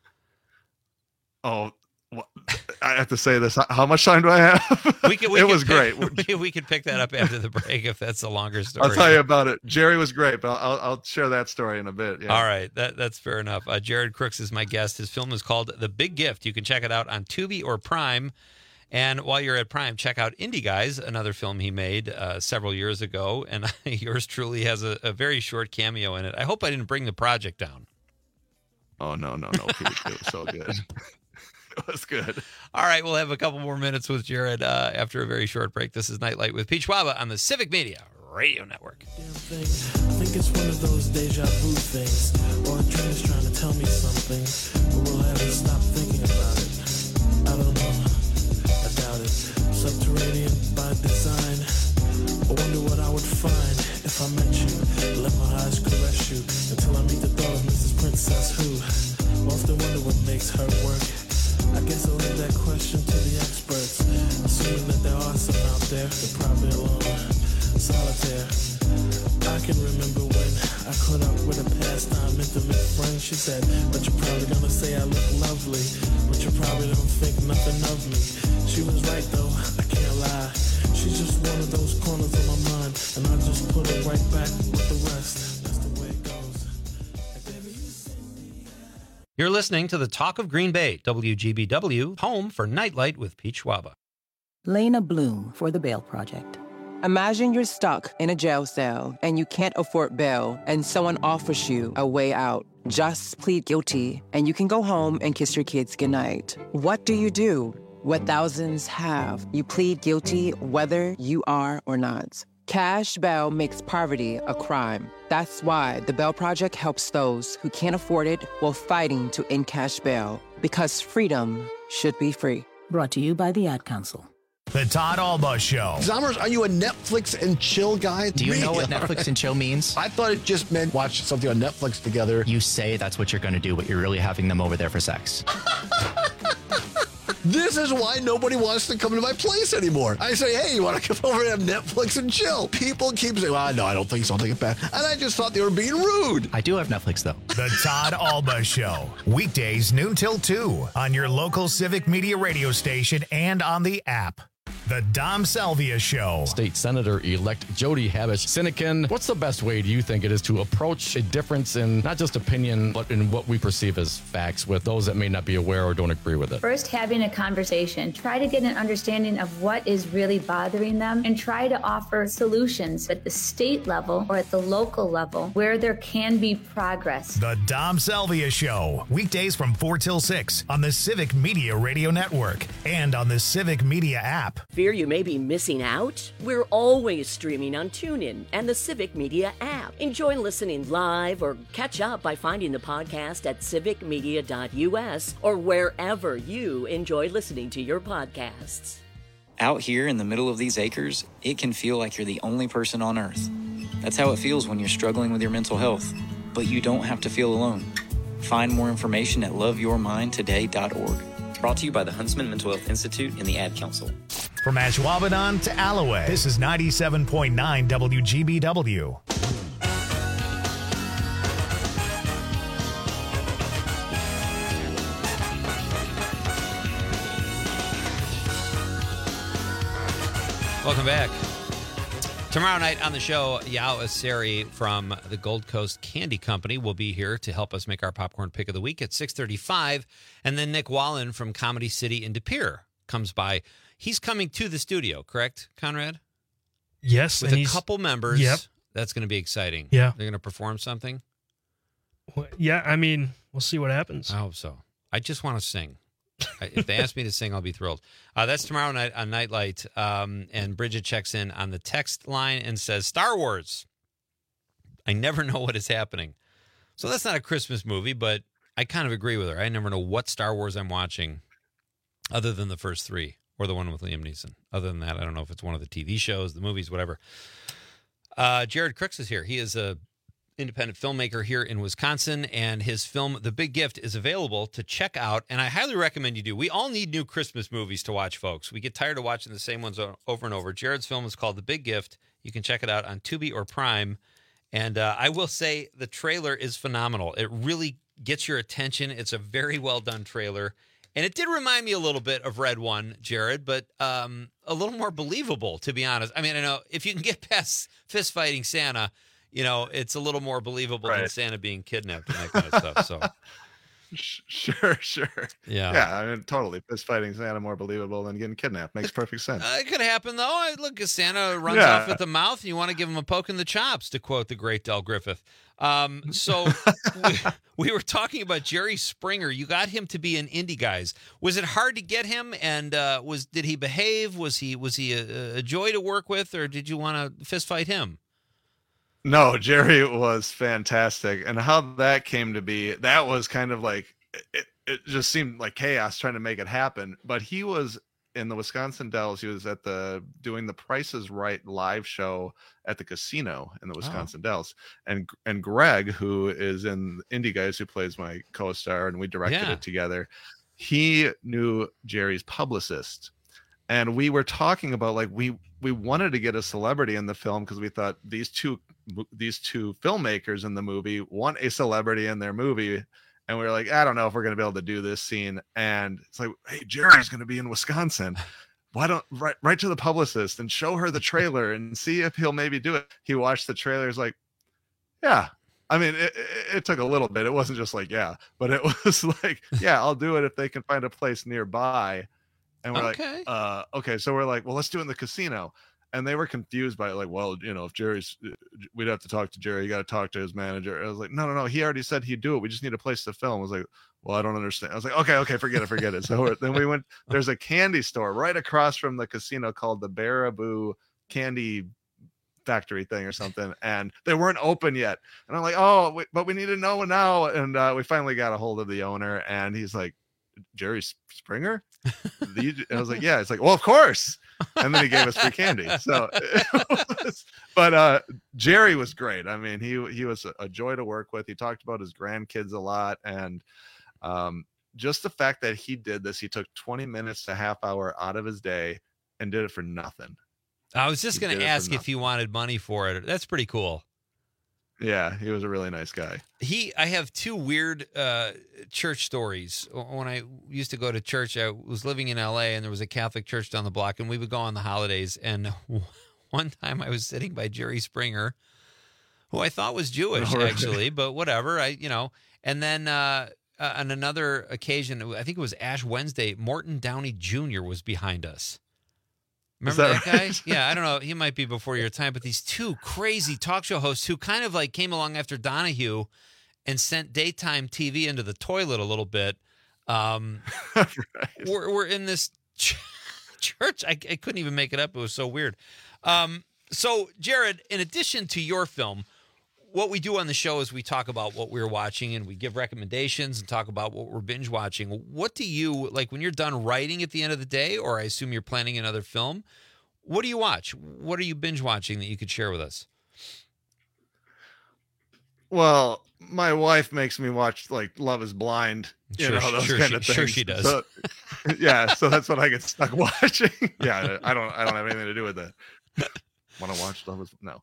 Oh, I have to say this. How much time do I have? It was great. We could pick that up after the break if that's a longer story. I'll tell you about it. Jerry was great, but I'll share that story in a bit. Yeah. All right. That's fair enough. Jared Crooks is my guest. His film is called The Big Gift. You can check it out on Tubi or Prime. And while you're at Prime, check out Indie Guys, another film he made several years ago. And yours truly has a very short cameo in it. I hope I didn't bring the project down. Oh, no, Pete. It was so good. It was good. All right, we'll have a couple more minutes with Jared after a very short break. This is Nightlight with Pete Schwaba on the Civic Media Radio Network. I think it's one of those deja vu things, or a dream is trying to tell me something, but will I ever stop thinking about it? I don't know. I doubt it. Subterranean by design. I wonder what I would find if I met you. Let my eyes caress you until I meet the thought of Mrs. Princess who often wonder what makes her work. I guess I'll leave that question to the experts, assuming that there are some out there, they're probably alone, solitaire. I can remember when I caught up with a pastime intimate friend. She said, but you're probably gonna say I look lovely, but you probably don't think nothing of me. She was right though, I can't lie. She's just one of those corners of my mind, and I just put it right back with the rest. That's the way it goes. Like, baby, you send me out. You're listening to the Talk of Green Bay, WGBW, home for Nightlight with Pete Schwaba. Lena Bloom for the Bail Project. Imagine you're stuck in a jail cell and you can't afford bail and someone offers you a way out. Just plead guilty and you can go home and kiss your kids goodnight. What do you do? What thousands have. You plead guilty whether you are or not. Cash bail makes poverty a crime. That's why the Bail Project helps those who can't afford it while fighting to end cash bail. Because freedom should be free. Brought to you by the Ad Council. The Todd Alba Show. Zommers, are you a Netflix and chill guy? Do you know what Netflix and chill means? I thought it just meant watch something on Netflix together. You say that's what you're going to do, but you're really having them over there for sex. This is why nobody wants to come to my place anymore. I say, hey, you want to come over and have Netflix and chill? People keep saying, well, no, I don't think so. I'll take it back. And I just thought they were being rude. I do have Netflix, though. The Todd Alba Show. Weekdays noon till 2 on your local Civic Media radio station and on the app. The Dom Salvia Show. State Senator-elect Jody Habush-Sinekin, what's the best way do you think it is to approach a difference in not just opinion, but in what we perceive as facts with those that may not be aware or don't agree with it? First, having a conversation. Try to get an understanding of what is really bothering them and try to offer solutions at the state level or at the local level where there can be progress. The Dom Salvia Show. Weekdays from 4 till 6 on the Civic Media Radio Network and on the Civic Media app. Fear you may be missing out? We're always streaming on TuneIn and the Civic Media app. Enjoy listening live or catch up by finding the podcast at civicmedia.us or wherever you enjoy listening to your podcasts. Out here in the middle of these acres, it can feel like you're the only person on earth. That's how it feels when you're struggling with your mental health. But you don't have to feel alone. Find more information at loveyourmindtoday.org. Brought to you by the Huntsman Mental Health Institute and the Ad Council. From Ashwaubenon to Alloway, this is 97.9 WGBW. Welcome back. Tomorrow night on the show, Yao Asari from the Gold Coast Candy Company will be here to help us make our popcorn pick of the week at 6:35. And then Nick Wallen from Comedy City in De Pere comes by. He's coming to the studio, correct, Conrad? Yes. With a couple members. Yep. That's going to be exciting. Yeah. They're going to perform something? Yeah, I mean, we'll see what happens. I hope so. I just want to sing. If they ask me to sing, I'll be thrilled. That's tomorrow night on Nightlight. And Bridget checks in on the text line and says, Star Wars. I never know what is happening. So that's not a Christmas movie, but I kind of agree with her. I never know what Star Wars I'm watching other than the first three or the one with Liam Neeson. Other than that, I don't know if it's one of the TV shows, the movies, whatever. Jared Crooks is here. He is a independent filmmaker here in Wisconsin, and his film, The Big Gift, is available to check out, and I highly recommend you do. We all need new Christmas movies to watch, folks. We get tired of watching the same ones over and over. Jared's film is called The Big Gift. You can check it out on Tubi or Prime, and I will say the trailer is phenomenal. It really gets your attention. It's a very well-done trailer, and it did remind me a little bit of Red One, Jared, but a little more believable, to be honest. I mean, I know if you can get past fist-fighting Santa, you know, it's a little more believable than Santa being kidnapped and that kind of stuff. So, Sure. Yeah. I mean, totally. Fist fighting Santa more believable than getting kidnapped. Makes perfect sense. It could happen, though. Look, Santa runs off at the mouth, and you want to give him a poke in the chops, to quote the great Del Griffith. So we were talking about Jerry Springer. You got him to be in Indie Guys. Was it hard to get him? And did he behave? Was he a joy to work with, or did you want to fist fight him? No, Jerry was fantastic. And how that came to be, that was kind of like, it just seemed like chaos trying to make it happen. But he was in the Wisconsin Dells. He was at doing the Price is Right live show at the casino in the Wisconsin Dells. And Greg, who is in Indie Guys, who plays my co-star, and we directed it together, he knew Jerry's publicist. And we were talking about, like, we wanted to get a celebrity in the film because we thought these two filmmakers in the movie want a celebrity in their movie. And we were like, I don't know if we're going to be able to do this scene. And it's like, hey, Jerry's going to be in Wisconsin. Why don't write to the publicist and show her the trailer and see if he'll maybe do it. He watched the trailer. He's like, yeah, I mean, it took a little bit. It wasn't just like, yeah, but it was like, yeah, I'll do it if they can find a place nearby. And we're like, okay. So we're like, well, let's do it in the casino. And they were confused by it. Like, well, if Jerry's, we'd have to talk to Jerry. You got to talk to his manager. I was like, no. He already said he'd do it. We just need a place to film. I was like, well, I don't understand. I was like, okay, forget it. So then we went, there's a candy store right across from the casino called the Baraboo Candy Factory thing or something. And they weren't open yet. And I'm like, but we need to know now. And we finally got a hold of the owner, and he's like, Jerry Springer? And I was like, yeah. It's like, well, of course. And then he gave us free candy. So, but Jerry was great. I mean, he was a joy to work with. He talked about his grandkids a lot, and just the fact that he did this, he took 20 minutes to half hour out of his day and did it for nothing. I was just going to ask if he wanted money for it. That's pretty cool. Yeah, he was a really nice guy. I have two weird church stories. When I used to go to church, I was living in LA, and there was a Catholic church down the block, and we would go on the holidays. And one time I was sitting by Jerry Springer, who I thought was Jewish, actually, but whatever. And then on another occasion, I think it was Ash Wednesday, Morton Downey Jr. was behind us. Remember that guy? Yeah, I don't know. He might be before your time, but these two crazy talk show hosts who kind of like came along after Donahue and sent daytime TV into the toilet a little bit. We're in this church. I couldn't even make it up. It was so weird. So, Jared, in addition to your film, what we do on the show is we talk about what we're watching, and we give recommendations and talk about what we're binge watching. What do you, like when you're done writing at the end of the day, or I assume you're planning another film, what do you watch? What are you binge watching that you could share with us? Well, my wife makes me watch like Love is Blind, those kind of things. Sure she does. So, yeah, so that's what I get stuck watching. Yeah, I don't have anything to do with that. Want to watch Love is No.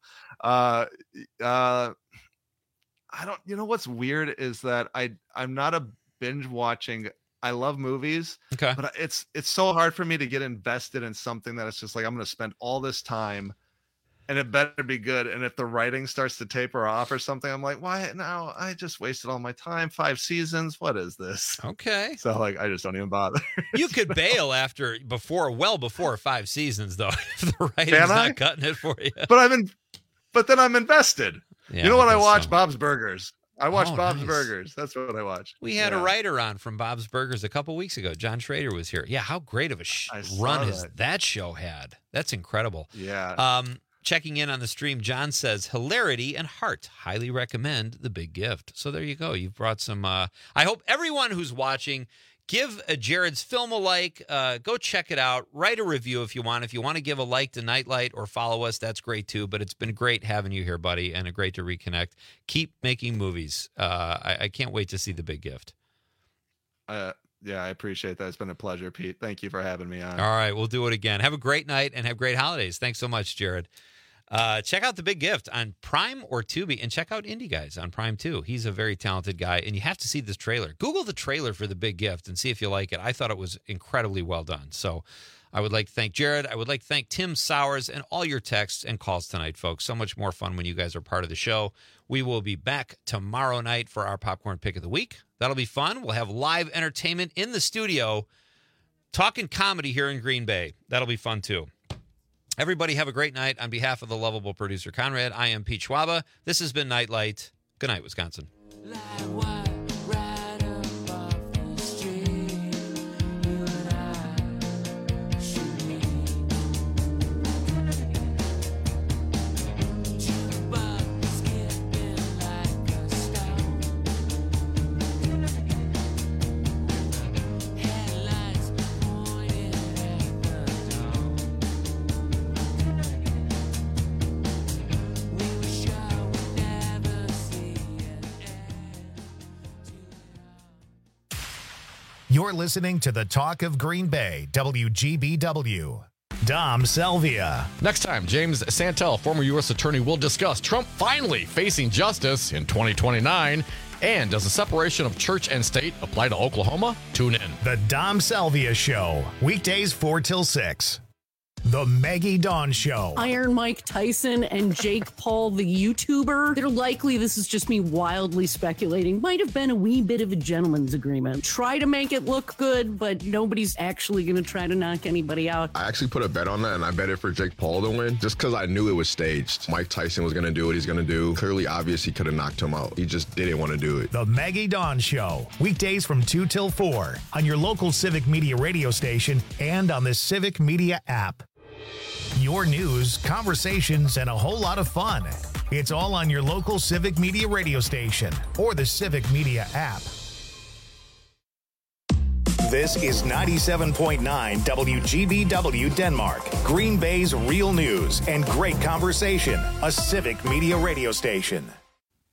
I don't. You know what's weird is that I'm not a binge watching. I love movies, but it's so hard for me to get invested in something that it's just like I'm going to spend all this time, and it better be good. And if the writing starts to taper off or something, I'm like, why now? I just wasted all my time. 5 seasons. What is this? Okay. So like, I just don't even bother. You could bail well before 5 seasons, though, if the writing's not cutting it for you. But then I'm invested. Yeah, you know what I watch? Bob's Burgers. I watched Bob's nice. Burgers. That's what I watched. We had a writer on from Bob's Burgers a couple weeks ago. John Schrader was here. Yeah, how great of a run has that show had? That's incredible. Yeah. Checking in on the stream, John says, hilarity and heart. Highly recommend The Big Gift. So there you go. You've brought some... I hope everyone who's watching, give Jared's film a like. Go check it out. Write a review if you want. If you want to give a like to Nightlight or follow us, that's great too. But it's been great having you here, buddy, and great to reconnect. Keep making movies. I can't wait to see The Big Gift. Yeah, I appreciate that. It's been a pleasure, Pete. Thank you for having me on. All right, we'll do it again. Have a great night and have great holidays. Thanks so much, Jared. Check out The Big Gift on Prime or Tubi, and check out Indie Guys on Prime too. He's a very talented guy, and you have to see this trailer. Google the trailer for The Big Gift and see if you like it. I thought it was incredibly well done. So I would like to thank Jared. I would like to thank Tim Sowers and all your texts and calls tonight, folks. So much more fun when you guys are part of the show. We will be back tomorrow night for our Popcorn Pick of the Week. That'll be fun. We'll have live entertainment in the studio, talking comedy here in Green Bay. That'll be fun too. Everybody have a great night. On behalf of the lovable producer Conrad, I am Pete Schwaba. This has been Nightlight. Good night, Wisconsin. You're listening to the Talk of Green Bay, WGBW. Dom Selvia. Next time, James Santel, former U.S. attorney, will discuss Trump finally facing justice in 2029. And does the separation of church and state apply to Oklahoma? Tune in. The Dom Selvia Show, weekdays 4 till 6. The Maggie Dawn Show. Iron Mike Tyson and Jake Paul, the YouTuber, they're likely, this is just me wildly speculating, might have been a wee bit of a gentleman's agreement. Try to make it look good, but nobody's actually going to try to knock anybody out. I actually put a bet on that, and I bet it for Jake Paul to win, just because I knew it was staged. Mike Tyson was going to do what he's going to do. Clearly obvious he could have knocked him out. He just didn't want to do it. The Maggie Dawn Show. Weekdays from 2 till 4 on your local Civic Media radio station and on the Civic Media app. Your news, conversations, and a whole lot of fun. It's all on your local Civic Media radio station or the Civic Media app. This is 97.9 WGBW Denmark, Green Bay's real news and great conversation, a Civic Media radio station.